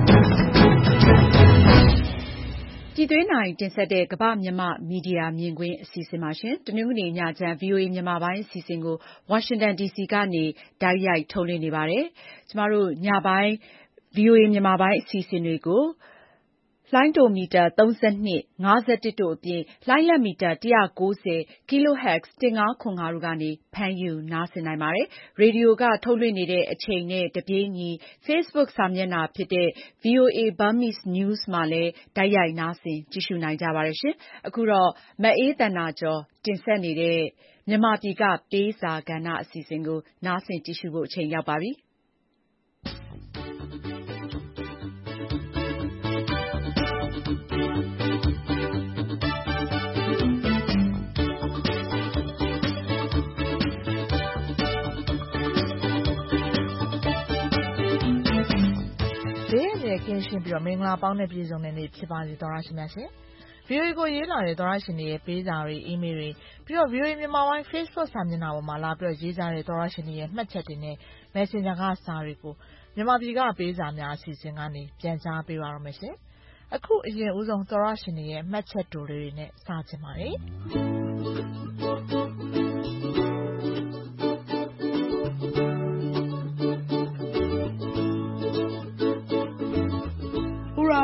ကြည်သွေးနိုင်တင်ဆက်တဲ့ကမ္ဘာမြန်မာမီဒီယာမြင်ကွင်းအစီအစဉ်မှာရှင်တနင်္ဂနွေညချမ်း ဗွီအိုအေမြန်မာပိုင်းအစီအစဉ်ကိုဝါရှင်တန်ဒီစီကနေတိုက်ရိုက်ထုတ်လွှင့်နေပါတယ်။ကျမတို့ညပိုင်း ဗွီအိုအေမြန်မာပိုင်းအစီအစဉ်တွေကိုလှိုင်းတိုမီတာသုံးဆယ့်နှစ် ငါးဆယ့်တစ်တို့အပြင်လှိုင်းလက်မီတာတစ်ရာကိုးဆယ် Kilohertz တစ်ငါးခွန်ငါတို့ကနေဖမ်းယူနားဆင်နိုင်ပါတယ်။ ရေဒီယိုကထုတ်လွှင့်နေတဲ့အချိန်နဲ့တပြေးညီ Facebook စာမျက်နှာဖြစ်တဲ့ ဗွီအိုအေ Burmese News မှာလည်းတိုက်ရိုက်နားဆင်ကြည့်ရှုနိုင်ကြပါတယ်ရှင်။အခုတော့မအေးသန္တာကျော်တင်ဆက်နေတဲ့မြန်မာပြည်ကပေးစာကဏ္ဍအစီအစဉ်ကိုနားဆင်ကြည့်ရှုဖို့အချိန်ရောက်ပါပြီ။ကင်းရှင်းပြီးတော့မင်္ဂလာပေါင်းနဲ့ပြည့်စုံတဲ့နေ့ဖြစ်ပါစေသောရရှိများရှင်။ ဗီအိုအေကိုရေးလာတဲ့သောရရှင်တွေရဲ့ပေးစာတွေအီးမေးလ်တွေပြီးတော့ ဗီအိုအေမြန်မာပိုင်း Facebook စာမျက်နှာပေါ်မှာလာပြီးတော့ရေးကြတဲ့သောရရှင်တွေရဲ့မှတ်ချက်တွေနဲ့ Messenger ကစာတွေကိုမြန်မာပြည်ကပေးစာများအစီအစဉ်ကနေပြန်ကြားပေးပါရမယ်ရှင်။အခုအရင်ဦးဆုံးသောရရှင်တွေရဲ့မှတ်ချက်တိုလေးတွေနဲ့စကြင်ပါတယ်။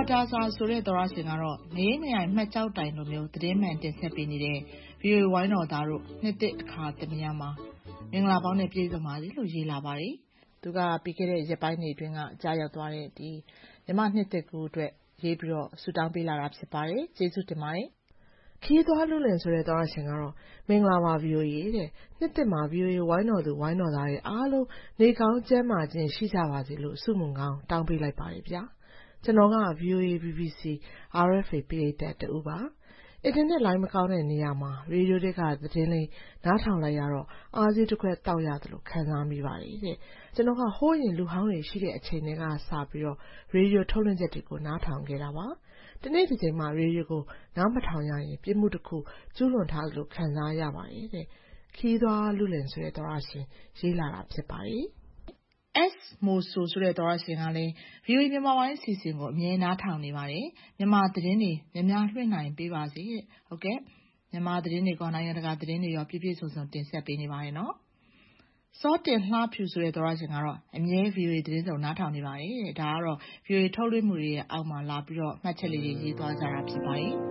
တာစာဆိုတဲ့သောရရှင်ကတော့နေမရိုင်မှတ်ကြောက်တိုင်လိုမျိုးသတင်းမှန်တင်ဆက်ပေးနေတဲ့ ဗီအိုအေ ဝိုင်းတော်သားတို့နှစ်သက်အခါသမယမှာမင်္ဂလာပေါင်းနဲ့ပြည့်စုံပါစေလို့ရေးလာပါတယ်။သူကပြီးခဲ့တဲ့ရက်ပိုင်းတွေအတွင်းကကြားရောက်သွားတဲ့ဒီမြမနှစ်သက်ကူအတွက်ရေးပြီးတော့ဆူတောင်းပေးလာတာဖြစ်ပါတယ်။ကျေးဇူးတင်ပါတယ်။ခီးသွားလူလင်ဆိုတဲ့သောရရှင်ကတော့မင်္ဂလာပါ ဗီအိုအေ တဲ့နှစ်သက်မှာ ဗီအိုအေ ဝိုင်းတော်သူဝိုင်းတော်သားတွေအားလုံးနေကောင်းကျန်းမာခြင်းရှိကြပါစေလို့ဆုမွန်ကောင်းတောင်းပေးလိုက်ပါတယ်ဗျာ။ကျွန်တော်က ဗီအိုအေ ဘီ ဘီ စီ အာရ် အက်ဖ် အေ ပရိသတ်တူပါ။အင်တာနက်လိုင်းမကောင်းတဲ့နေရာမှာရေဒီယိုတွေကသတင်းလေးနားထောင်လိုက်ရတော့အားစီးတစ်ခွက်တောက်ရတယ်လို့ခံစားမိပါတယ်တဲ့။ကျွန်တော်ကဟိုးရင်လူဟောင်းတွေရှိတဲ့အချိန်တွေကစပြီးတော့ရေဒီယိုထုတ်လွှင့်ချက်တွေကိုနားထောင်ခဲ့တာပါ။ဒီနေ့ဒီချိန်မှာရေဒီယိုကိုနားမထောင်ရရင်ပြစ်မှုတစ်ခုကျူးလွန်ထားလို့ခံစားရပါတယ်တဲ့။ခီးသွားလူလင်ဆိုတဲ့သောရရှင်ရေးလာတာဖြစ်ပါတယ်။ S မိုဆိုဆိုတဲ့သောရရှင်ကလည်း ဗီအိုအေ မြန်မာပိုင်းအစီအစဉ်ကိုအမြဲနားထောင်နေပါတယ်။မြန်မာသတင်းတွေများများလွှင့်နိုင်ပေးပါစေတဲ့။ဟုတ်ကဲ့မြန်မာသတင်းတွေကနိုင်ငံတကာသတင်းတွေရောပြည့်ပြည့်စုံစုံတင်ဆက်ပေးနေပါတယ်နော်။စောတင်လှဖြူဆိုတဲ့သောရရှင်ကတော့အမြဲ ဗီအိုအေ သတင်းစုံနားထောင်နေပါတယ်တဲ့။ဒါကတော့ ဗီအိုအေ ထုတ်လွှင့်မှုတွေရဲ့အောက်မှာလာပြီးတော့မှတ်ချက်လေးတွေရေးသွားကြတာဖြစ်ပါတယ်။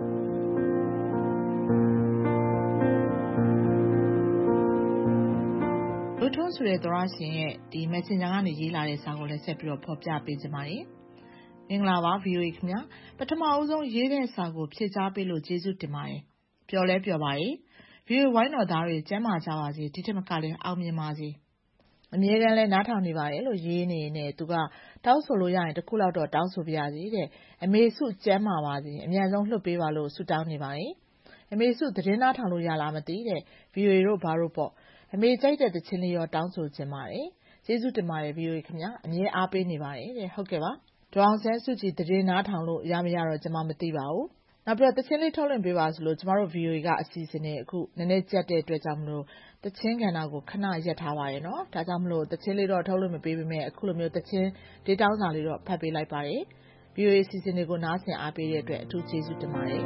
လူထုံးဆိုတဲ့သောရရှင်ရဲ့ဒီ Messenger ကနေရေးလာတဲ့စာကိုလည်းဆက်ပြီးတော့ဖော်ပြပေးကြပါမယ်။မင်္ဂလာပါ ဗီအိုအေ ခင်ဗျာပထမအဆုံးရေးတဲ့စာကိုဖြည့်ချပေးလို့ကျေးဇူးတင်ပါတယ်။ပျော်လဲပျော်ပါတယ်။ဗီအိုအေ ဝိုင်းတော်သားတွေကျမ်းမာကြပါစေဒီထက်မကလည်းအောင်မြင်ပါစေ။အမြဲတမ်းလဲနားထောင်နေပါတယ်လို့ရေးနေနေသူကတောင်းဆိုလို့ရရင်တစ်ခုလောက်တော့တောင်းဆိုပြရစီတဲ့အမေစုကျမ်းမာပါစေအမြန်ဆုံးလွှတ်ပေးပါလို့ဆုတောင်းနေပါတယ်။အမေစုသတင်းနားထောင်လို့ရလားမသိတဲ့ဗီအိုအေတို့ဘာလို့ပေါ့အမေကြိုက်တဲ့သချင်းလေးရောတောင်းဆိုခြင်းပါတယ်ကျေးဇူးတင်ပါတယ်ဗီအိုအေခင်ဗျာအမြဲအားပေးနေပါတယ်တဲ့ဟုတ်ကဲ့ပါဒေါအောင်ဆန်းစုကြည်သတင်းနားထောင်လို့ရမရတော့ကျွန်မမသိပါဘူးနောက်ပြီးတော့သချင်းလေးထုတ်လွှင့်ပေးပါဆိုလို့ကျမတို့ ဗီအိုအေ ကအစီအစဉ်တွေအခုနည်းနည်းကြက်တဲ့အတွက်ကြောင့်မလို့သချင်းကဏ္ဍကိုခဏရပ်ထားပါရနော်ဒါကြောင့်မလို့သချင်းလေးတော့ထုတ်လွှင့်မပေးပေမဲ့အခုလိုမျိုးသချင်းဒေးတောင်းစာလေးတော့ဖတ်ပေးလိုက်ပါတယ်ဗီအိုအေ အစီအစဉ်တွေကိုနားဆင်အားပေးတဲ့အတွက်အထူးကျေးဇူးတင်ပါတယ်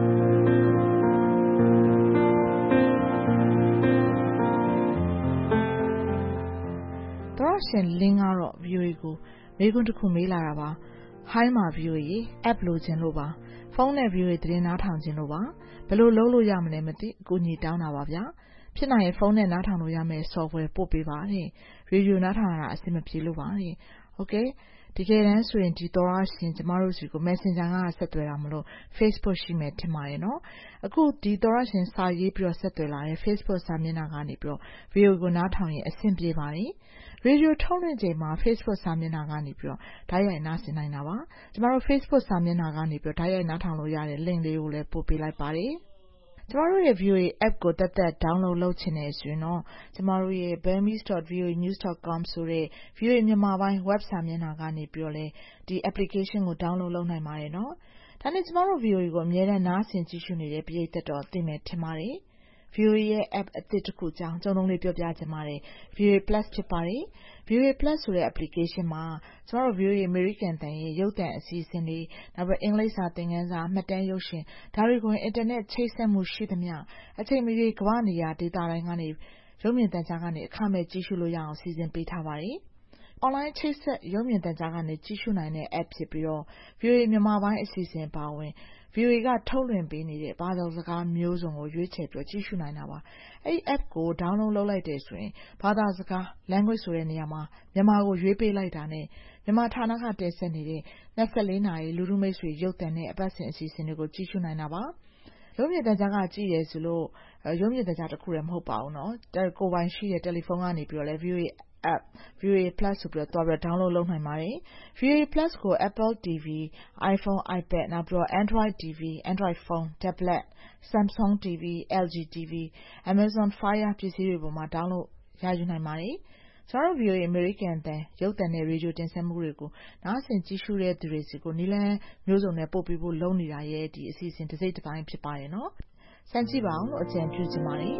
ရှင်လင်းကတော့ ဗီအိုအေ ကိုမေးခွန်းတစ်ခုမေးလာတာပါ Hi မှာ ဗီအိုအေ app လိုချင်လို့ပါဖုန်းနဲ့ ဗီအိုအေ သတင်းနားထောင်ချင်လို့ပါဘယ်လိုလုပ်လို့ရမလဲမသိအကူအညီတောင်းတာပါဗျာဖြစ်နိုင်ရင်ဖုန်းနဲ့နားထောင်လို့ရမယ် software ပို့ပေးပါတဲ့ရေဒီယိုနားထောင်ရတာအဆင်မပြေလို့ပါတဲ့ဟုတ်ကဲ့တကယ်တမ်းဆိုရင်ဒီသောရရှင်ကျမတို့စီကို Messenger ကဆက်သွယ်တာမလို့ Facebook ရှိမယ်ထင်ပါတယ်နော်အခုဒီသောရရှင်စာရေးပြီးတော့ဆက်သွယ်လာတဲ့ Facebook စာမျက်နှာကနေပြီးတော့ ဗီအိုအေ ကိုနားထောင်ရင်အဆင်ပြေပါတယ်ရေဒီယိုထုတ်လွှင့်ချိန်မှာ Facebook စာမျက်နှာကနေပြီးတော့ဓာတ်ရိုက်နားဆင်နိုင်တာပါကျမတို့ Facebook စာမျက်နှာကနေပြီးတော့ဓာတ်ရိုက်နားထောင်လို့ရတဲ့ link လေးကိုလည်းပို့ပေးလိုက်ပါတယ်ကျမတို့ရဲ့ ဗီအိုအေ app ကိုတက်တက် download လုပ်ချင်တယ်ဆိုရင်တော့ကျမတို့ရဲ့ burmese dot v o a news dot com ဆိုတဲ့ ဗီအိုအေ မြန်မာပိုင်း web စာမျက်နှာကနေပြီးတော့လည်းဒီ application ကို download လုပ်နိုင်ပါတယ်နော်ဒါနဲ့ကျမတို့ ဗီအိုအေ ကိုအမြဲတမ်းနားဆင်ကြည့်ရှုနေတဲ့ပရိသတ်တော်သိမယ်ထင်ပါတယ်ဗီအိုအေ ရဲ့ app အသစ်တစ်ခုကြောင်းကျုံလုံးလေးပြောပြချင်ပါတယ် ဗီအိုအေ Plus ဖြစ်ပါတယ် ဗီအိုအေ Plus ဆိုတဲ့ application မှာကျမတို့ ဗီအိုအေ American တန်ရဲ့ရုပ်သံအစီအစဉ်တွေနောက်ပြီးအင်္ဂလိပ်စာသင်ခန်းစာမှတ်တမ်းရုပ်ရှင်ဒါတွေကိုအင်တာနက်ချိတ်ဆက်မှုရှိသမျှအချိန်မရွေးကမ္ဘာနေရာဒေသတိုင်းကနေရုပ်မြင်သံကြားကနေအခမဲ့ကြည့်ရှုလို့ရအောင်စီစဉ်ပေးထားပါတယ်အွန်လိုင်းချိတ်ဆက်ရုပ်မြင်သံကြားကနေကြည့်ရှုနိုင်တဲ့ app ဖြစ်ပြီးတော့ ဗီအိုအေ မြန်မာပိုင်းအစီအစဉ်ပါဝင်ဗီအိုအေ ကထုတ်လွှင့်ပေးနေတဲ့ဘာသာစကားမျိုးစုံကိုရွေးချယ်ပြီးကြည့်ရှုနိုင်တာပါအဲ့ဒီ app ကို download လုပ်လိုက်တယ်ဆိုရင်ဘာသာစကား language ဆိုတဲ့နေရာမှာမြန်မာကိုရွေးပေးလိုက်တာနဲ့မြန်မာဌာနကတင်ဆက်နေတဲ့၂၄နာရီလူထုမိတ်ဆွေရုပ်သံနဲ့အပတ်စဉ်အစီအစဉ်တွေကိုကြည့်ရှုနိုင်တာပါရုပ်မြင်သံကြားကကြည့်ရဲဆိုလို့ရုပ်မြင်သံကြားတစ်ခုတည်းမဟုတ်ပါဘူးเนาะကိုယ်ပိုင်ရှိတဲ့တယ်လီဖုန်းကနေပြီးတော့လဲ ဗီအိုအေ app ဗီအိုအေ Plus ဆိုပြီးတော့တွားပြီး download လုပ်နိုင်ပါတယ် ဗီအိုအေ Plus ကို Apple တီ ဗီ iPhone iPad နောက်ပြီးတော့ Android တီ ဗီ Android phone tablet Samsung တီ ဗီ แอล ဂျီ တီ ဗီ Amazon Fire ပစ္စည်းတွေပေါ်မှာ download ရယူနိုင်ပါတယ်ကျမတို့ ဗီအိုအေ American တန်ရုပ်သံနဲ့ရေဒီယိုတင်ဆက်မှုတွေကိုနားဆင်ကြည့်ရှုတဲ့သူတွေစီကိုနည်းလမ်းမျိုးစုံနဲ့ပို့ပေးဖို့လုပ်နေတာရဲ့ဒီအစီအစဉ်တစ်စိတ်တစ်ပိုင်းဖြစ်ပါတယ်နော်စမ်းကြည့်ပါအောင်လို့အကြံပြုချင်ပါတယ်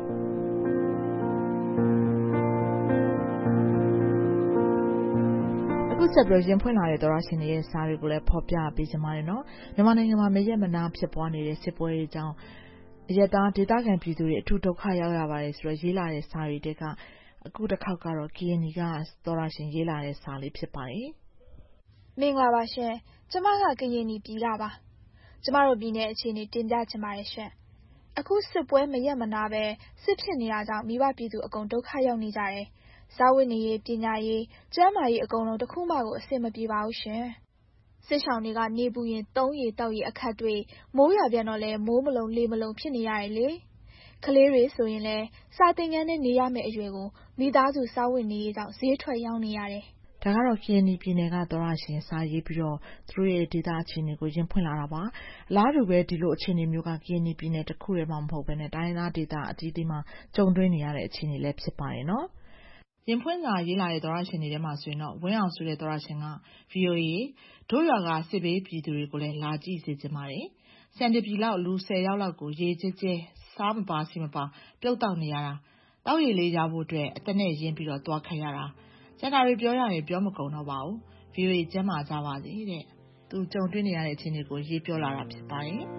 အခုဆက်ပြီးရင်ဖွင့်လာတဲ့သောရရှင်တွေရဲ့စာတွေကိုလည်းဖော်ပြပေးကြပါတယ်နော်မြန်မာနိုင်ငံမှာမရက်မနာဖြစ်ပွားနေတဲ့စစ်ပွဲတွေကြောင့်အရက်သားဒေသခံပြည်သူတွေအထူးဒုက္ခရောက်ရပါတယ်ဆိုတော့ရေးလာတဲ့စာတွေတဲကအခုတစ်ခေါက်ကတော့ ကီအန်ယူ ကသောရရှင်ရေးလာတဲ့စာလေးဖြစ်ပါတယ်မင်္ဂလာပါရှင်။ကျမကကရင်နီပြည်ကပါ။ကျမတို့ပြည်နယ်အခြေအနေတင်ပြချင်ပါတယ်ရှင်။အခုစစ်ပွဲမရပ်မနားပဲစစ်ဖြစ်နေတာကြောင့်မိဘပြည်သူအကုန်ဒုက္ခရောက်နေကြတယ်။စားဝတ်နေရေးပညာရေးကျန်းမာရေးအကုန်လုံးတစ်ခုမှကိုအဆင်မပြေပါဘူးရှင်။စစ်ဆောင်တွေကနေပူရင်သုံးရည်တောက်ရည်အခက်တွေမိုးရွာပြန်တော့လဲမိုးမလုံးလေမလုံးဖြစ်နေရတယ်လေ။ကလေးတွေဆိုရင်လဲစာသင်ခန်းနဲ့နေရမယ့်အရွယ်ကိုမိသားစုစားဝတ်နေရေးကြောင့်ဈေးထွက်ရောက်နေရတယ်။ဒါကတော့ကရင်နီပြည်နယ်ကသောရရှင်စာရေးပြီးတော့သူတို့ရဲ့ဒေတာအခြေအနေကိုရင်ဖွင့်လာတာပါအလားတူပဲဒီလိုအခြေအနေမျိုးကကရင်နီပြည်နယ်တစ်ခုတည်းမှာမဟုတ်ဘဲနဲ့တိုင်းသားဒေတာအသီးသီးမှာကြုံတွေ့နေရတဲ့အခြေအနေလည်းဖြစ်ပါတယ်နော်ရင်ဖွင့်စာရေးလာတဲ့သောရရှင်တွေထဲမှာဆိုရင်တော့ဝင်းအောင်ဆိုတဲ့သောရရှင်က ဗီအိုအေ တို့ရွာကစစ်ဘေးပြည်သူတွေကိုလည်းလာကြည့်စေချင်ပါတယ်စံတပြည်လောက်လူဆယ်ယောက်လောက်ကိုရေကျဲကျဲစားမပါစီမပါပြုတ်တောက်နေရတာတောက်ရည်လေးရဖို့အတွက်အသက်နဲ့ရင်းပြီးတော့တွားခတ်ရတာကျန်တာတွေပြောရရင်ပြောမကုန်တော့ပါဘူး။ဗီအိုအေကျမ်းမာကြပါစေတဲ့။သူကြုံတွေ့နေရတဲ့အခြေအနေကိုရေးပြောလာတာဖြစ်ပါတယ်။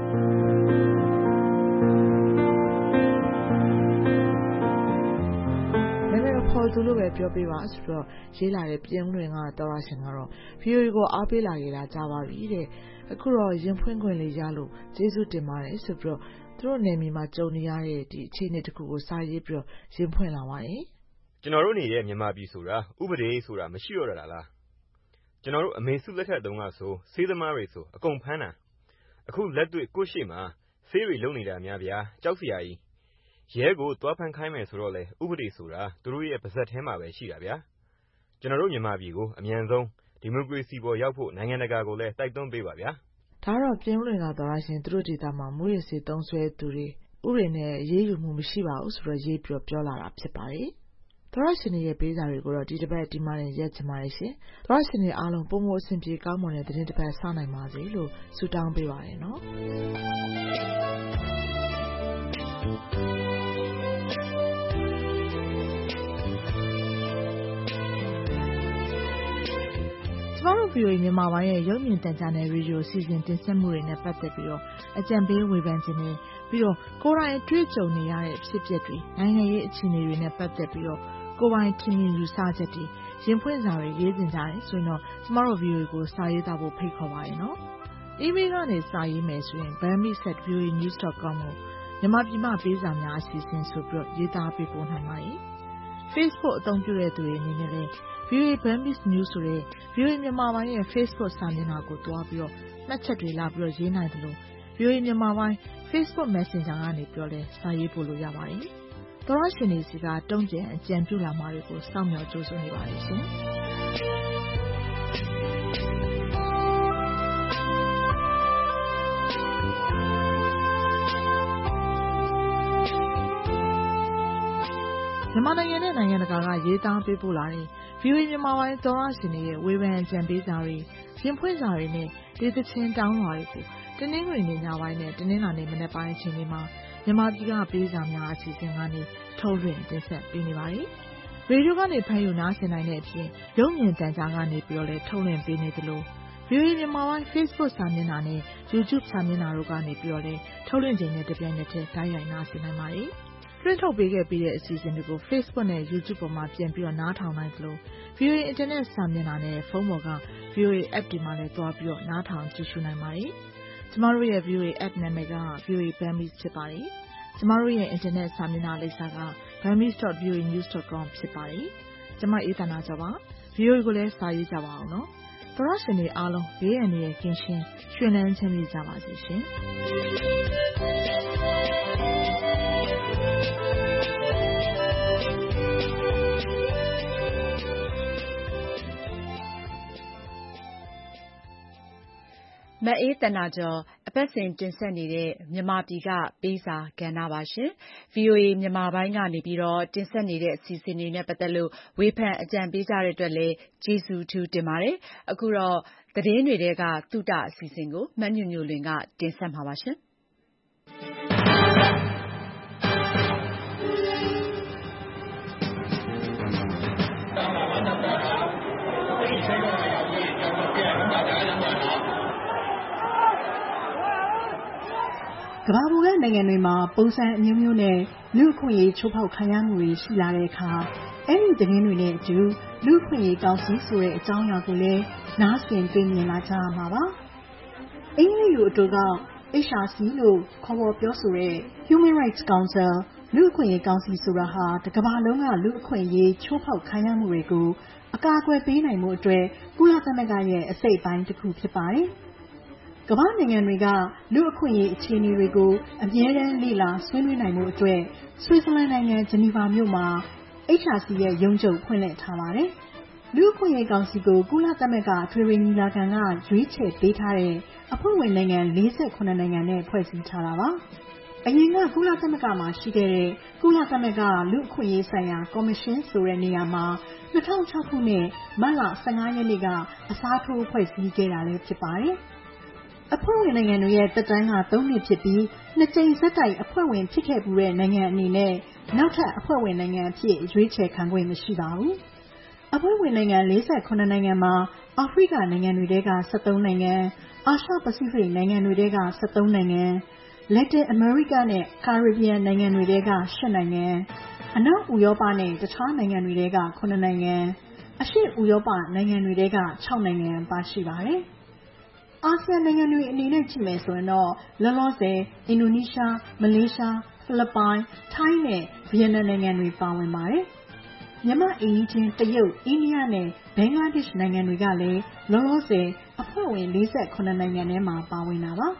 နာမည်ခေါ်သူလို့ပဲပြောပေးပါဆိုတော့ရေးလာတဲ့ပြင်လွင်ကတော်ရရှင်ကတော့ ဗီအိုအေကိုအားပေးလာရတာကြားပါပြီတဲ့။အခုတော့ရင်ဖွင့်ခွင့်လေးရလို့ကျေးဇူးတင်ပါတယ်ဆိုပြီးတော့သူတို့နယ်မြေမှာကြုံနေရတဲ့ဒီအခြေအနေတစ်ခုကိုစာရေးပြီးတော့ရင်ဖွင့်လာပါတယ်။ကျွန်တော်တို့နေတဲ့မြန်မာပြည်ဆိုတာဥပဒေဆိုတာမရှိတော့တာလားကျွန်တော်တို့အမေစုလက်ထက်တုန်းကဆိုဆေးသမားတွေဆိုအကုန်ဖမ်းတာအခုလက်တွေ့ကိုရှိမှာဆေးတွေလုံနေတာများဗျာကြောက်စရာကြီးရဲကိုတွားဖမ်းခိုင်းမယ်ဆိုတော့လေဥပဒေဆိုတာသူတို့ရဲ့ပါဇက်ထဲမှာပဲရှိတာဗျာကျွန်တော်တို့မြန်မာပြည်ကိုအမြန်ဆုံးဒီမိုကရေစီပေါ်ရောက်ဖို့နိုင်ငံတကာကိုလည်းတိုက်တွန်းပေးပါဗျာဒါတော့ပြင်းလွင်လာတော့ရှင်သူတို့ဒေသမှာမူရစီသုံးဆွဲသူတွေဥပဒေနဲ့ရေးယူမှုမရှိပါဘူးဆိုတော့ရေးပြောပြောလာတာဖြစ်ပါတယ်သောရရှင်ရဲ့ပေးစာတွေကိုတော့ဒီတစ်ပတ်ဒီမှာနဲ့ရက်ချင်ပါတယ်ရှင်။သောရရှင်တွေအားလုံးပုံမအဆင်ပြေကောင်းမွန်တဲ့သတင်းတစ်ပတ်စနိုင်ပါစေလို့ဆုတောင်းပေးပါရနော်။ကျမတို့ဗီအိုအေမြန်မာပိုင်းရဲ့ရုပ်မြင်သံကြားနယ်ရေဒီယိုစီစဉ်တင်ဆက်မှုတွေနဲ့ပတ်သက်ပြီးတော့အကြံပေးဝေဖန်ခြင်းနဲ့ပြီးတော့ကိုယ်တိုင်တွေ့ကြုံနေရတဲ့ဖြစ်ပျက်တွေနိုင်ငံရေးအခြေအနေတွေနဲ့ပတ်သက်ပြီးတော့ကိုယ်ပိုင်ထင်မြင်ယူဆချက်တွေရင်ဖွင့်စာတွေရေးတင်ကြတယ်ဆိုရင်တော့ကျမတို့ ဗီအိုအေ ကိုစာရေးသားဖို့ဖိတ်ခေါ်ပါရနော်။ email ကနေစာရေးမယ်ဆိုရင် burmese at v o a news dot com ကိုမြန်မာပြည်မှာပေးစာများအစီအစဉ်ဆိုပြီးတော့ရေးသားပေးပို့နိုင်ပါတယ်။ Facebook အသုံးပြုတဲ့သူတွေအနေနဲ့လည်း ဗီအိုအေ Burmese News ဆိုတဲ့ ဗီအိုအေ မြန်မာပိုင်းရဲ့ Facebook စာမျက်နှာကိုတွားပြီးတော့မှတ်ချက်တွေလာပြီးတော့ရေးနိုင်တယ်လို့ ဗီအိုအေ မြန်မာပိုင်း Facebook Messenger ကနေပြောလဲစာရေးပို့လို့ရပါတယ်။သောရရှင်တွေစီကတုံ့ပြန်အကြံပြုလာမှာတွေကိုစောင့်မျှော်ကြိုးစားနေပါတယ်ရှင်။မြန်မာနိုင်ငံနဲ့နိုင်ငံတကာကရေးသားပေးပို့လာတဲ့ ဗီအိုအေမြန်မာပိုင်းသောရရှင်တွေရဲ့ဝေဖန်အကြံပေးစာတွေရင်ဖွင့်စာတွေနဲ့ဒေသချင်းတောင်းလွှာတွေကိုတနင်္ဂနွေနေ့ညပိုင်းနဲ့တနင်္လာနေ့မနက်ပိုင်းအချိန်တွေမှာမြန်မာပြည်ကပေးစာများအစီအစဉ်ကနေထုတ်လွှင့်တင်ဆက်ပေးနေပါတယ်။ရေဒီယိုကနေဖမ်းယူနားဆင်နိုင်တဲ့အပြင်ရုပ်မြင်သံကြားကနေပြီးတော့လည်းထုတ်လွှင့်ပေးနေသလို ဗီအိုအေမြန်မာပိုင်း Facebook စာမျက်နှာနဲ့ YouTube စာမျက်နှာတို့ကနေပြီးတော့လည်းထုတ်လွှင့်ခြင်းနဲ့တပြိုင်နက်တည်းတိုက်ရိုက်နားဆင်နိုင်ပါတယ်။လွှင့်ထုတ်ပေးခဲ့ပြီးတဲ့အစီအစဉ်တွေကို Facebook နဲ့ YouTube ပေါ်မှာပြန်ပြီးတော့နားထောင်နိုင်သလို ဗီအိုအေ Internet စာမျက်နှာနဲ့ဖုန်းပေါ်က ဗီအိုအေ App တွေမှာလည်းတွားပြီးတော့နားထောင်ကြည့်ရှုနိုင်ပါတယ်။ကျမတို့ရဲ့ ဗီအိုအေ App နာမည်က ဗီအိုအေ Burmese ဖြစ်ပါတယ်။ကျမတို့ရဲ့ Internet စာမျက်နှာလိပ်စာက burmese dot v o a news dot com ဖြစ်ပါတယ်။ကျမအေးသနာကျော်ပါ။ ဗီအိုအေကိုလည်းစာရေးကြပါအောင်နော်။သောရရှင်တွေအားလုံးဘေးအန္တရာယ်ကင်းရှင်းရွှင်လန်းချမ်းမြေ့ကြပါစေရှင်။မအေးသနာကျော်အပတ်စဉ်တင်ဆက်နေတဲ့မြန်မာပြည်ကပေးစာကဏ္ဍပါရှင်။ ဗီအိုအေမြန်မာပိုင်းကနေပြီးတော့တင်ဆက်နေတဲ့အစီအစဉ်တွေနဲ့ပတ်သက်လို့ဝေဖန်အကြံပေးကြတဲ့အတွက်လည်းကျေးဇူးထူးတင်ပါတယ်။အခုတော့သတင်းတွေထဲကသုတအစီအစဉ်ကိုမညွညွလွင်ကတင်ဆက်မှာပါရှင်။ကမ္ဘာပေါ်ကနိုင်ငံတွေမှာပုံစံအမျိုးမျိုးနဲ့လူ့အခွင့်အရေးချိုးဖောက်ခံရမှုတွေရှိလာတဲ့အခါအဲ့ဒီသတင်းတွေနဲ့အတူလူ့အခွင့်အရေးကောင်စီဆိုတဲ့အကြောင်းအရာကိုလည်းနားဆင်တွေ့မြင်လာကြရမှာပါအင်္ဂလိပ်လိုအတူက H R C လို့ခေါ်ပေါ်ပြောဆိုတဲ့ Human Rights Council လူ့အခွင့်အရေးကောင်စီဆိုတာဟာတစ်ကမ္ဘာလုံးကလူ့အခွင့်အရေးချိုးဖောက်ခံရမှုတွေကိုအကာအကွယ်ပေးနိုင်မှုအတွက်ကုလသမဂ္ဂရဲ့အစိတ်အပိုင်းတစ်ခုဖြစ်ပါတယ်။ကမ္ဘာနိုင်ငံတွေကလူ့အခွင့်အရေးအခြေအနေတွေကိုအမြဲတမ်းလေ့လာဆွေးနွေးနိုင်မှုအတွက်ဆွစ်ဇာလန်နိုင်ငံဂျနီဗာမြို့မှာ H R C ရဲ့ရုံးချုပ်ဖွင့်လှစ်ထားပါတယ်။လူ့အခွင့်အရေးကောင်စီကိုကုလသမဂ္ဂအထွေထွေညီလာခံကရွေးချယ်ပေးထားတဲ့အဖွဲ့ဝင်နိုင်ငံ၄ခုနိုင်ငံနဲ့ဖွဲ့စည်းထားတာပါ။အရင်ကကုလသမဂ္ဂမှာရှိခဲ့တဲ့ကုလသမဂ္ဂလူ့အခွင့်အရေးဆိုင်ရာကော်မရှင်ဆိုတဲ့နေရာမှာ၂၀၀၆ခုနှစ်မတ်လ၁၅ရက်နေ့ကအစားထိုးဖွဲ့စည်းခဲ့တာလည်းဖြစ်ပါတယ်။အဖွဲ့ဝင်နိုင်ငံတွေရဲ့သက်တမ်းက၃နှစ်ဖြစ်ပြီးနှစ်ကြိမ်ဆက်တိုက်အဖွဲ့ဝင်ဖြစ်ခဲ့ပူတဲ့နိုင်ငံအနေနဲ့နောက်ထပ်အဖွဲ့ဝင်နိုင်ငံအဖြစ်ရွေးချယ်ခံခွင့်မရှိပါဘူး။အဖွဲ့ဝင်နိုင်ငံ၄ခုနိုင်ငံမှာအာဖရိကနိုင်ငံတွေထဲက၁၃နိုင်ငံအာရှပစိဖိတ်နိုင်ငံတွေထဲက၁၃နိုင်ငံလက်တင်အမေရိကနဲ့ကာရစ်ဘီယံနိုင်ငံတွေထဲက၈နိုင်ငံအနောက်ဥရောပနဲ့တခြားနိုင်ငံတွေထဲကခုနှစ်နိုင်ငံအရှေ့ဥရောပနိုင်ငံတွေထဲက၆နိုင်ငံပါရှိပါတယ်။အာဆီယံနိုင်ငံတွေအနေနဲ့ကြည့်မယ်ဆိုရင်တော့လောလောဆယ်အင်ဒိုနီးရှားမလေးရှားဖိလစ်ပိုင်ထိုင်းနဲ့ဗီယက်နမ်နိုင်ငံတွေပါဝင်ပါတယ်။မြန်မာအိမ်နီးချင်းတရုတ်အိန္ဒိယနဲ့ဘင်္ဂလားဒေ့ရှ်နိုင်ငံတွေကလည်းလောလောဆယ်အဖွဲ့ဝင်၄ခုနိုင်ငံထဲမှာပါဝင်တာပါ။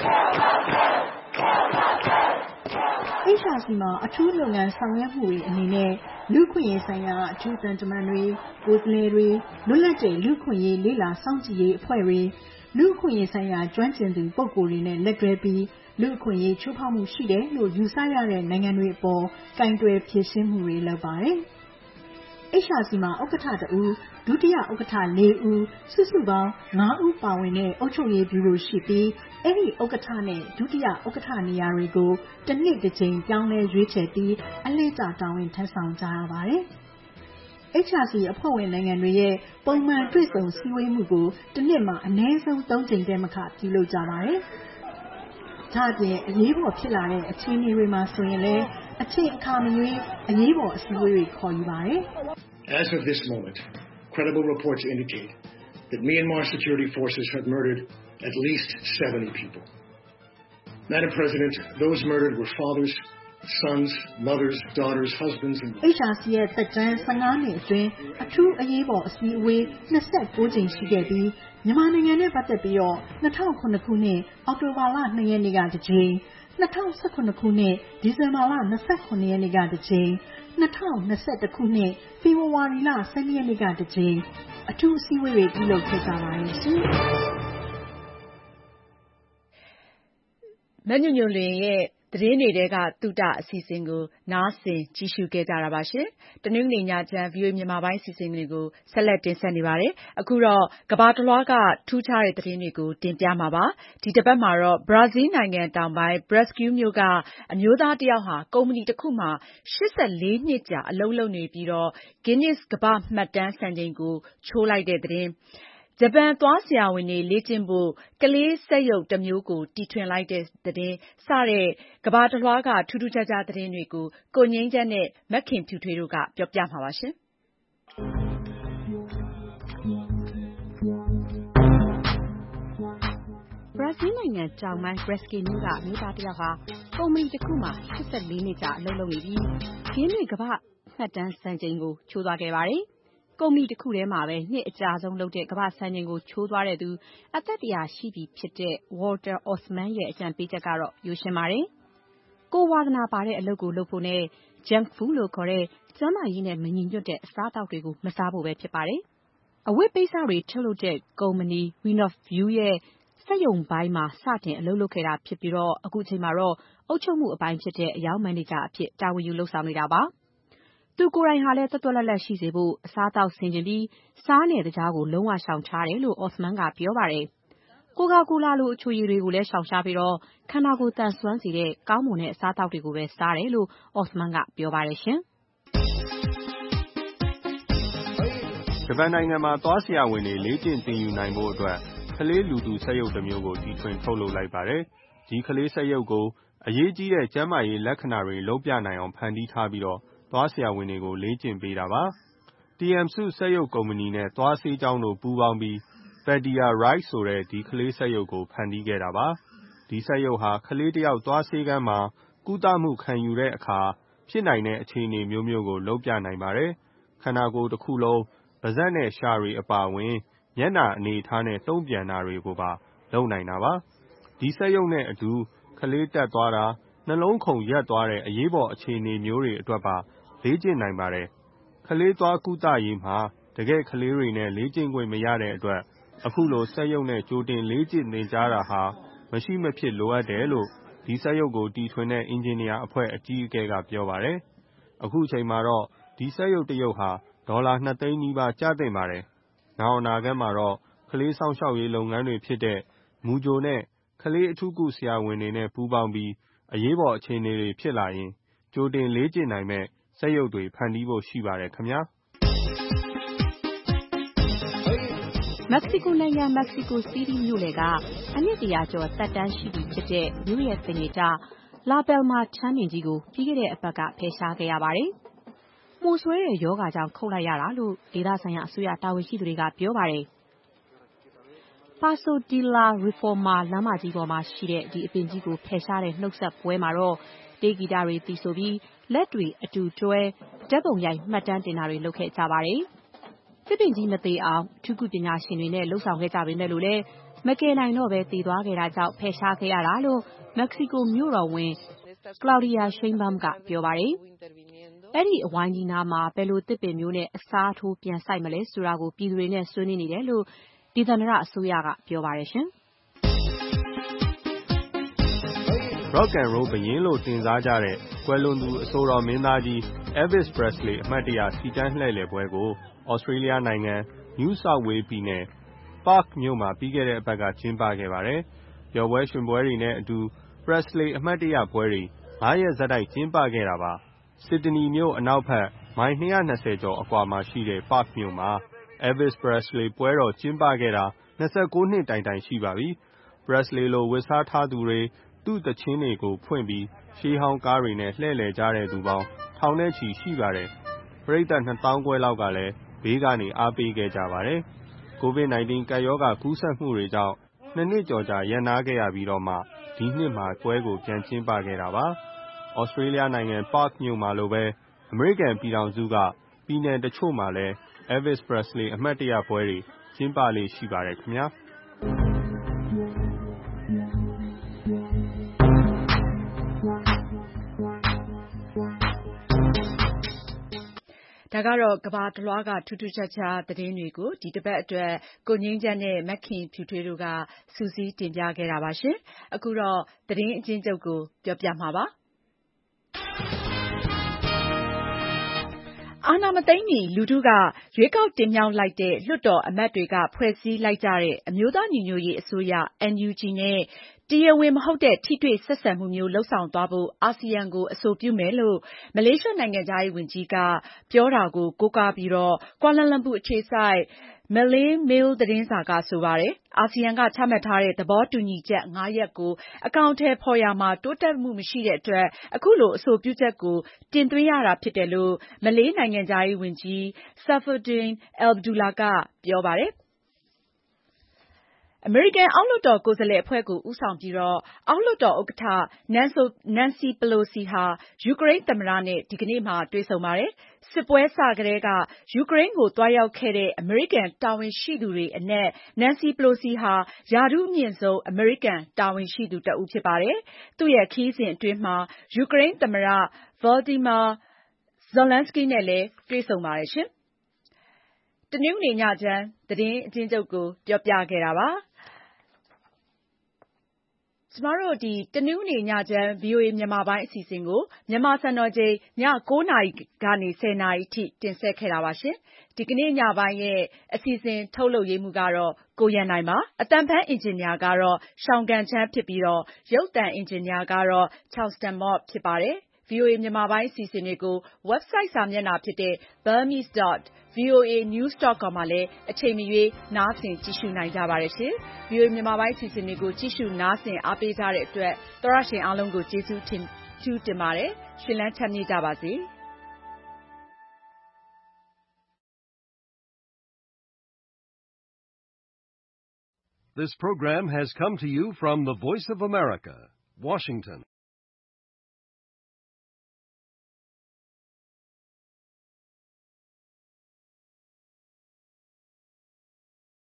H R C မှာအထူးလုပ်ငန်းဆောင်ရွက်မှုတွေအနေနဲ့လူ့အခွင့်အရေးဆိုင်ရာအထူးသံတမန်တွေကိုယ်စားလှယ်တွေလွတ်လပ်တဲ့လူ့အခွင့်အရေးလေ့လာစောင့်ကြည့်ရေးအဖွဲ့တွေလူ့အခွင့်အရေးဆိုင်ရာကျွမ်းကျင်သူပုဂ္ဂိုလ်တွေနဲ့လက်တွဲပြီးလူ့အခွင့်အရေးချိုးဖောက်မှုရှိတယ်လို့ယူဆရတဲ့နိုင်ငံတွေအပေါ်ကင်တွယ်ဖြေရှင်းမှုတွေလုပ်ပါတယ်။ H R C မှာဥက္ကဋ္ဌတဦးဒုတိယဥက္ကဋ္ဌ၄ဦးစုစုပေါင်း၅ဦးပါဝင်တဲ့အုပ်ချုပ်ရေးဗျူရိုရှိပြီးအဲ့ဒီဥက္ကဋ္ဌနဲ့ဒုတိယဥက္ကဋ္ဌနေရာတွေကိုတစ်နှစ်တစ်ကြိမ်ပြောင်းလဲရွေးချယ်ပြီးအလှည့်ကျတာဝန်ထမ်းဆောင်ကြရပါတယ်။ H R C အဖွဲ့ဝင်နိုင်ငံတွေရဲ့ပုံမှန်တွေ့ဆုံစည်းဝေးမှုကိုတစ်နှစ်မှာအနည်းဆုံး၃ကြိမ်တည်းမကပြုလုပ်ကြပါတယ်။ဒါ့အပြင်အရေးပေါ်ဖြစ်လာတဲ့အခြေအနေတွေမှာဆိုရင်လည်းအချိန်အခါမရွေးအရေးပေါ်အစည်းအဝေးတွေခေါ်ယူပါတယ်။ As of this moment, credible reports indicate that Myanmar security forces have murdered at least seventy people. Madam President, those murdered were fathers, sons, mothers, daughters, husbands and H R C ရဲ့သက်တမ်း၁၅နှစ်အတွင်းအထူးအရေးပေါ်အစည်းအဝေး၂၉ကြိမ်ရှိခဲ့ပြီးမြန်မာနိုင်ငံနဲ့ပတ်သက်ပြီးတော့၂၀၀၇ခုနှစ်အောက်တိုဘာလ၂ရက်နေ့ကတစ်ကြိမ်၂၀၁၇ခုနှစ်ဒီဇင်ဘာလ၂၇ရက်နေ့ကတစ်ကြိမ်၂၀၂၁ခုနှစ်ဖေဖော်ဝါရီလ၁၂ရက်နေ့ကတစ်ကြိမ်အထူးအစည်းအဝေးတွေပြုလုပ်ခဲ့ကြပါတယ်ရှင်။မညွန့်ညွန့်လွင်ရဲ့သတင်းတွေထဲကသုတအစီအစဉ်ကိုနားဆင်ကြည့်ရှုခဲ့ကြတာပါရှင်။တနင်္ဂနွေညချမ်း ဗွီအိုအေမြန်မာပိုင်းအစီအစဉ်တွေကိုဆက်လက်တင်ဆက်နေပါတယ်။အခုတော့ကမ္ဘာတစ်လွှားကထူးခြားတဲ့သတင်းတွေကိုတင်ပြမှာပါ။ဒီတစ်ပတ်မှာတော့ဘရာဇီးနိုင်ငံတောင်ပိုင်း Brazil မြို့ကအမျိုးသားတစ်ယောက်ဟာကုမ္ပဏီတစ်ခုမှာ၈၄နှစ်ကြာအလုပ်လုပ်နေပြီးတော့ Guinness ကမ္ဘာ့မှတ်တမ်းစံချိန်ကိုချိုးလိုက်တဲ့သတင်းဂျပန်သွားဆရာဝန်တွေလေ့ကျင့်ဖို့ကလေးစက်ရုပ်တစ်မျိုးကိုတီထွင်လိုက်တဲ့သတင်းစတဲ့ကမ္ဘာတစ်လွှားကထူးထူးခြားခြားသတင်းတွေကိုကိုငြိမ်းချမ်းနဲ့မခင်ဖြူထွေးတို့ကပြောပြမှာပါရှင်ဘရာဇီးနိုင်ငံတောင်ပိုင်း Brazil မြို့ကအမျိုးသားတစ်ယောက်ဟာကုမ္ပဏီတစ်ခုမှာ၈၄နှစ်ကြာအလုပ်လုပ်နေပြီး Guinness ကမ္ဘာ့မှတ်တမ်းစံချိန်ကိုချိုးသွားခဲ့ပါတယ်။ကုမ္ပဏီတစ်ခုထဲမှာပဲနှစ်အကြာဆုံးလုပ်တဲ့ကမ္ဘာ့စံချိန်ကိုချိုးသွားတဲ့သူအသက်တစ်ရာရှိပြီဖြစ်တဲ့ Walter Osman ရဲ့အကြံပေးချက်ကတော့ရိုးရှင်းပါတယ်။ကိုယ်ဝါသနာပါတဲ့အလုပ်ကိုလုပ်ဖို့နဲ့ Junk Food လို့ခေါ်တဲ့ကျန်းမာရေးနဲ့မညီညွတ်တဲ့အစားအသောက်တွေကိုမစားဖို့ပဲဖြစ်ပါတယ်။အဝတ်ပိတ်စတွေထုတ်လုပ်တဲ့ကုမ္ပဏီ Renofview ရဲ့စက်ရုံပိုင်းမှာစတင်အလုပ်လုပ်ခဲ့တာဖြစ်ပြီးတော့အခုချိန်မှာတော့အုပ်ချုပ်မှုအပိုင်းဖြစ်တဲ့အရောင်းမန်နေဂျာအဖြစ်တာဝန်ယူလုပ်ဆောင်နေတာပါ။သူကိုယ်တိုင်ဟာလည်းသွက်သွက်လက်လက်ရှိစေဖို့အစားအသောက်ဆင်ခြင်ပြီးစားနယ်တကြားကိုလုံးဝရှောင်ထားတယ်လို့ Osman ကပြောပါတယ်။ကိုကာကိုလာလိုအချိုရည်တွေကိုလည်းရှောင်ရှားပြီးတော့ခန္ဓာကိုယ်သန်စွမ်းစေတဲ့ကောင်းမွန်တဲ့အစားအသောက်တွေကိုပဲစားတယ်လို့ Osman ကပြောပါတယ်ရှင်။ဂျပန်နိုင်ငံမှာသွားဆရာဝန်တွေလေ့ကျင့်သင်ယူနိုင်ဖို့အတွက်ကလေးလူသူစက်ရုပ်တစ်မျိုးကိုတီထွင်ထုတ်လုပ်လိုက်ပါတယ်။ဒီကလေးစက်ရုပ်ကိုအရေးကြီးတဲ့ကျန်းမာရေးလက္ခဏာတွေလုံးပြနိုင်အောင်ဖန်တီးထားပြီးတော့သွားဆရာဝန်တွေကိုလေ့ကျင့်ပေးတာပါ။ တီ အမ် စု စက်ရုပ်ကုမ္ပဏီနဲ့သွားဆေးကျောင်းတို့ပူးပေါင်းပြီး Pediatrice ဆိုတဲ့ဒီကလေးစက်ရုပ်ကိုဖန်တီးခဲ့တာပါ။ ဒီစက်ရုပ်ဟာကလေးတယောက်သွားဆေးခန်းမှာကုသမှုခံယူတဲ့အခါဖြစ်နိုင်တဲ့အခြေအနေမျိုးမျိုးကိုလုပ်ပြနိုင်ပါတယ်။ ခန္ဓာကိုယ်တစ်ခုလုံးပါးစပ်နဲ့လျှာတွေအပါအဝင်မျက်နှာအနေအထားနဲ့တုံ့ပြန်တာတွေကိုပါလုပ်နိုင်တာပါ။ ဒီစက်ရုပ်နဲ့အတူကလေးတက်သွားတာနှလုံးခုန်ရပ်သွားတဲ့အရေးပေါ်အခြေအနေမျိုးတွေအတွက်ပါလေ့ကျင့်နိုင်ပါတယ်။ ကလေးသွားကုသရေးမှာတကယ့်ကလေးတွေနဲ့လေ့ကျင့်ခွင့်မရတဲ့အတွက်အခုလိုစက်ရုပ်နဲ့ကြိုတင်လေ့ကျင့်သင်ကြားတာဟာမရှိမဖြစ်လိုအပ်တယ်လို့ဒီစက်ရုပ်ကိုတီထွင်တဲ့အင်ဂျင်နီယာအဖွဲ့အကြီးအကဲကပြောပါတယ်။ အခုချိန်မှာတော့ဒီစက်ရုပ်တစ်ရုပ်ဟာဒေါ်လာနှစ်သိန်းနီးပါးကျသင့်ပါတယ်။နောင်အနာဂတ်မှာတော့ကလေးစောင့်ရှောက်ရေးလုပ်ငန်းတွေဖြစ်တဲ့မူကြိုနဲ့ကလေးအထူးကုဆရာဝန်တွေနဲ့ပူးပေါင်းပြီးအရေးပေါ်အခြေအနေတွေဖြစ်လာရင်ကြိုတင်လေ့ကျင့်နိုင်မယ့်စက်ရုပ်တွေဖန်တီးဖို့ရှိပါတယ်ခင်ဗျာ။မက္ကဆီကိုနိုင်ငံမက္ကဆီကိုစီးတီးမြို့လယ်ကအနှစ်တရာကျော်သက်တမ်းရှိပြီဖြစ်တဲ့မြို့ရဲ့စိန်ရကျလာပယ်မာချမ်းမြေကြီးကိုပြီးခဲ့တဲ့အပတ်ကဖယ်ရှားခဲ့ရပါတယ်။မှုဆွဲတဲ့ယောဂါကြောင့်ခုတ်လိုက်ရတာလို့ဒေသဆိုင်ရာအစိုးရတာဝန်ရှိသူတွေကပြောပါတယ်။ Paso de la Reforma လမ်းမကြီးပေါ်မှာရှိတဲ့ဒီအပင်ကြီးကိုဖယ်ရှားတဲ့နှုတ်ဆက်ပွဲမှာတော့တေးဂီတတွေသီဆိုပြီးလက်တွေအတူတွဲဓာတ်ပုံရိုက်မှတ်တမ်းတင်တာတွေလုပ်ခဲ့ကြပါတယ်။သစ်ပင်ကြီးမသေအောင်အထူးကုပညာရှင်တွေနဲ့လှုပ်ဆောင်ခဲ့ကြပေမဲ့လို့လည်းမကယ်နိုင်တော့ပဲတည်သွားခဲ့တာကြောင့်ဖယ်ရှားခဲ့ရတာလို့မက္ကဆီကိုမြို့တော်ဝန် Claudia Sheinbaum ကပြောပါတယ်။အဲ့ဒီအဝိုင်းကြီးနားမှာဘယ်လိုသစ်ပင်မျိုးနဲ့အစားထိုးပြန်စိုက်မလဲဆိုတာကိုပြည်သူတွေနဲ့ဆွေးနွေးနေတယ်လို့ဒေသန္တရအစိုးရကပြောပါတယ်ရှင်။ Rock and Roll ဘုရင်လို့တင်စားကြတဲ့ကွယ်လွန်သူအဆိုတော်မင်းသားကြီး Elvis Presley အမှတ်တရစီတန်းလှည့်လည်ပွဲကို Australia နိုင်ငံ New South Wales ပြည်နယ် Perth မြို့မှာပြီးခဲ့တဲ့အပတ်ကကျင်းပခဲ့ပါတယ်။ပျော်ပွဲရွှင်ပွဲတွေနဲ့အတူ Presley အမှတ်တရပွဲတွေငါးရက်ဆက်တိုက်ကျင်းပခဲ့တာပါ။ Sydney မြို့အနောက်ဘက်မိုင်နှစ်ရာနှစ်ဆယ်ကျော်အကွာမှာရှိတဲ့ Perth မြို့မှာ Elvis Presley ပွဲတော်ကျင်းပခဲ့တာနှစ်ဆယ့်ကိုးနှစ်တိုင်တိုင်ရှိပါပြီ။ Presley လိုဝတ်စားထားသူတွေသူ့သီချင်းတွေကိုဖွင့်ပြီးရှေးဟောင်းကားတွေနဲ့လှည့်လည်ကြတဲ့သူပေါင်းထောင်နဲ့ချီရှိပါတယ်။ပရိသတ်နှစ်သောင်းခွဲလောက်ကလည်းဘေးကနေအားပေးခဲ့ကြပါတယ်။ ကိုဗစ်-၁၉ ကပ်ရောဂါကူးစက်မှုတွေကြောင့်နှစ်နှစ်ကျော်ကြာရပ်နားခဲ့ရပြီးတော့မှဒီနှစ်မှာပွဲကိုပြန်ကျင်းပခဲ့တာပါ။ Australia နိုင်ငံ Perth မြို့မှာလိုပဲအမေရိကန်ပြည်ထောင်စုကပြည်နယ်တချို့မှာလည်း Elvis Presley အမှတ်တရပွဲတွေကျင်းပလေ့ရှိပါတယ်ခင်ဗျာ။ဒါကတော့ကမ္ဘာတလွှားကထူးထူးခြားခြားသတင်းတွေကိုဒီတစ်ပတ်အတွက်ကိုငြိမ်းချမ်းနဲ့မက်ခင်ဖြူထွေးတို့ကစူးစီးတင်ပြခဲ့တာပါရှင်။အခုတော့သတင်းအကျဉ်းချုပ်ကိုပြောပြမှာပါ။အာဏာမသိမ်းမီလူထုကရွေးကောက်တင်မြှောက်လိုက်တဲ့လွှတ်တော်အမတ်တွေကဖွဲ့စည်းလိုက်ကြတဲ့အမျိုးသားညီညွတ်ရေးအစိုးရ အန်ယူဂျီ နဲ့တရားဝင်မဟုတ်တဲ့ထိတွေ့ဆက်ဆံမှုမျိုးလုပ်ဆောင်သွားဖို့အာဆီယံကိုအဆိုပြုမယ်လို့မလေးရှားနိုင်ငံခြားရေးဝန်ကြီးကပြောတာကိုကိုးကားပြီးကွာလာလမ်ပူအခြေစိုက် Malay Mail သတင်းစာကဆိုပါတယ်။အာဆီယံကချမှတ်ထားတဲ့သဘောတူညီချက်ငါးရပ်ကိုအကောင်အထည်ဖော်ရာမှာတိုးတက်မှုမရှိတဲ့အတွက်အခုလိုအဆိုပြုချက်ကိုတင်သွင်းရတာဖြစ်တယ်လို့မလေးနိုင်ငံခြားရေးဝန်ကြီး Saifuddin Abdullah ကပြောပါတယ်။အမေရိကန်အောက်လွှတ်တော်ကိုယ်စားလှယ်အဖွဲ့ကိုဦးဆောင်ပြီးအောက်လွှတ်တော်ဥက္ကဋ္ဌ Nancy Pelosi ဟာယူကရိန်းသမ္မတနဲ့ဒီကနေ့မှာတွေ့ဆုံပါတယ်။စစ်ပွဲစကတည်းကယူကရိန်းကိုသွားရောက်ခဲ့တဲ့အမေရိကန်တာဝန်ရှိသူတွေအနက် Nancy Pelosi ဟာရာထူးအမြင့်ဆုံးအမေရိကန်တာဝန်ရှိသူတဦးဖြစ်ပါတယ်။သူ့ရဲ့ခရီးစဉ်အတွင်းမှာယူကရိန်းသမ္မတ Volodymyr Zelenskyy နဲ့လည်းတွေ့ဆုံပါတယ်ရှင်။တနင်္ဂနွေညချမ်းသတင်းအကျဉ်းချုပ်ကိုပြောပြခဲ့တာပါ။ကျမတို့ဒီတနင်္ဂနွေညချမ်း ဗွီအိုအေမြန်မာပိုင်းအစီအစဉ်ကိုမြန်မာစံတော်ချိန်ညကိုးနာရီကနေဆယ်နာရီထိတင်ဆက်ခဲ့တာပါရှင်။ဒီကနေ့ညပိုင်းရဲ့အစီအစဉ်ထုတ်လုပ်ရေးမှူးကတော့ကိုရန်နိုင်ပါ။အသံဖန်းအင်ဂျင်နီယာကတော့ရှောင်းကန်ချမ်းဖြစ်ပြီးတော့ရုပ်သံအင်ဂျင်နီယာကတော့ Charleston Mott ဖြစ်ပါတယ်။ ဗွီအိုအေမြန်မာပိုင်းအစီအစဉ်တွေကို website စာမျက်နှာဖြစ်တဲ့ burmese dot voa news dot com မှာလည်းအချိန်မရွေးနားဆင်ကြည့်ရှုနိုင်ကြပါတယ်ရှင်။ ဗွီအိုအေမြန်မာပိုင်းအစီအစဉ်တွေကိုကြည့်ရှုနားဆင်အားပေးကြတဲ့အတွက်သောတရှင်အားလုံးကိုကျေးဇူးတင်ထူးတင်ပါတယ်။ရှင်လန်းချမ်းမြေ့ကြပါစေ။ This program has come to you from the Voice of America, Washington.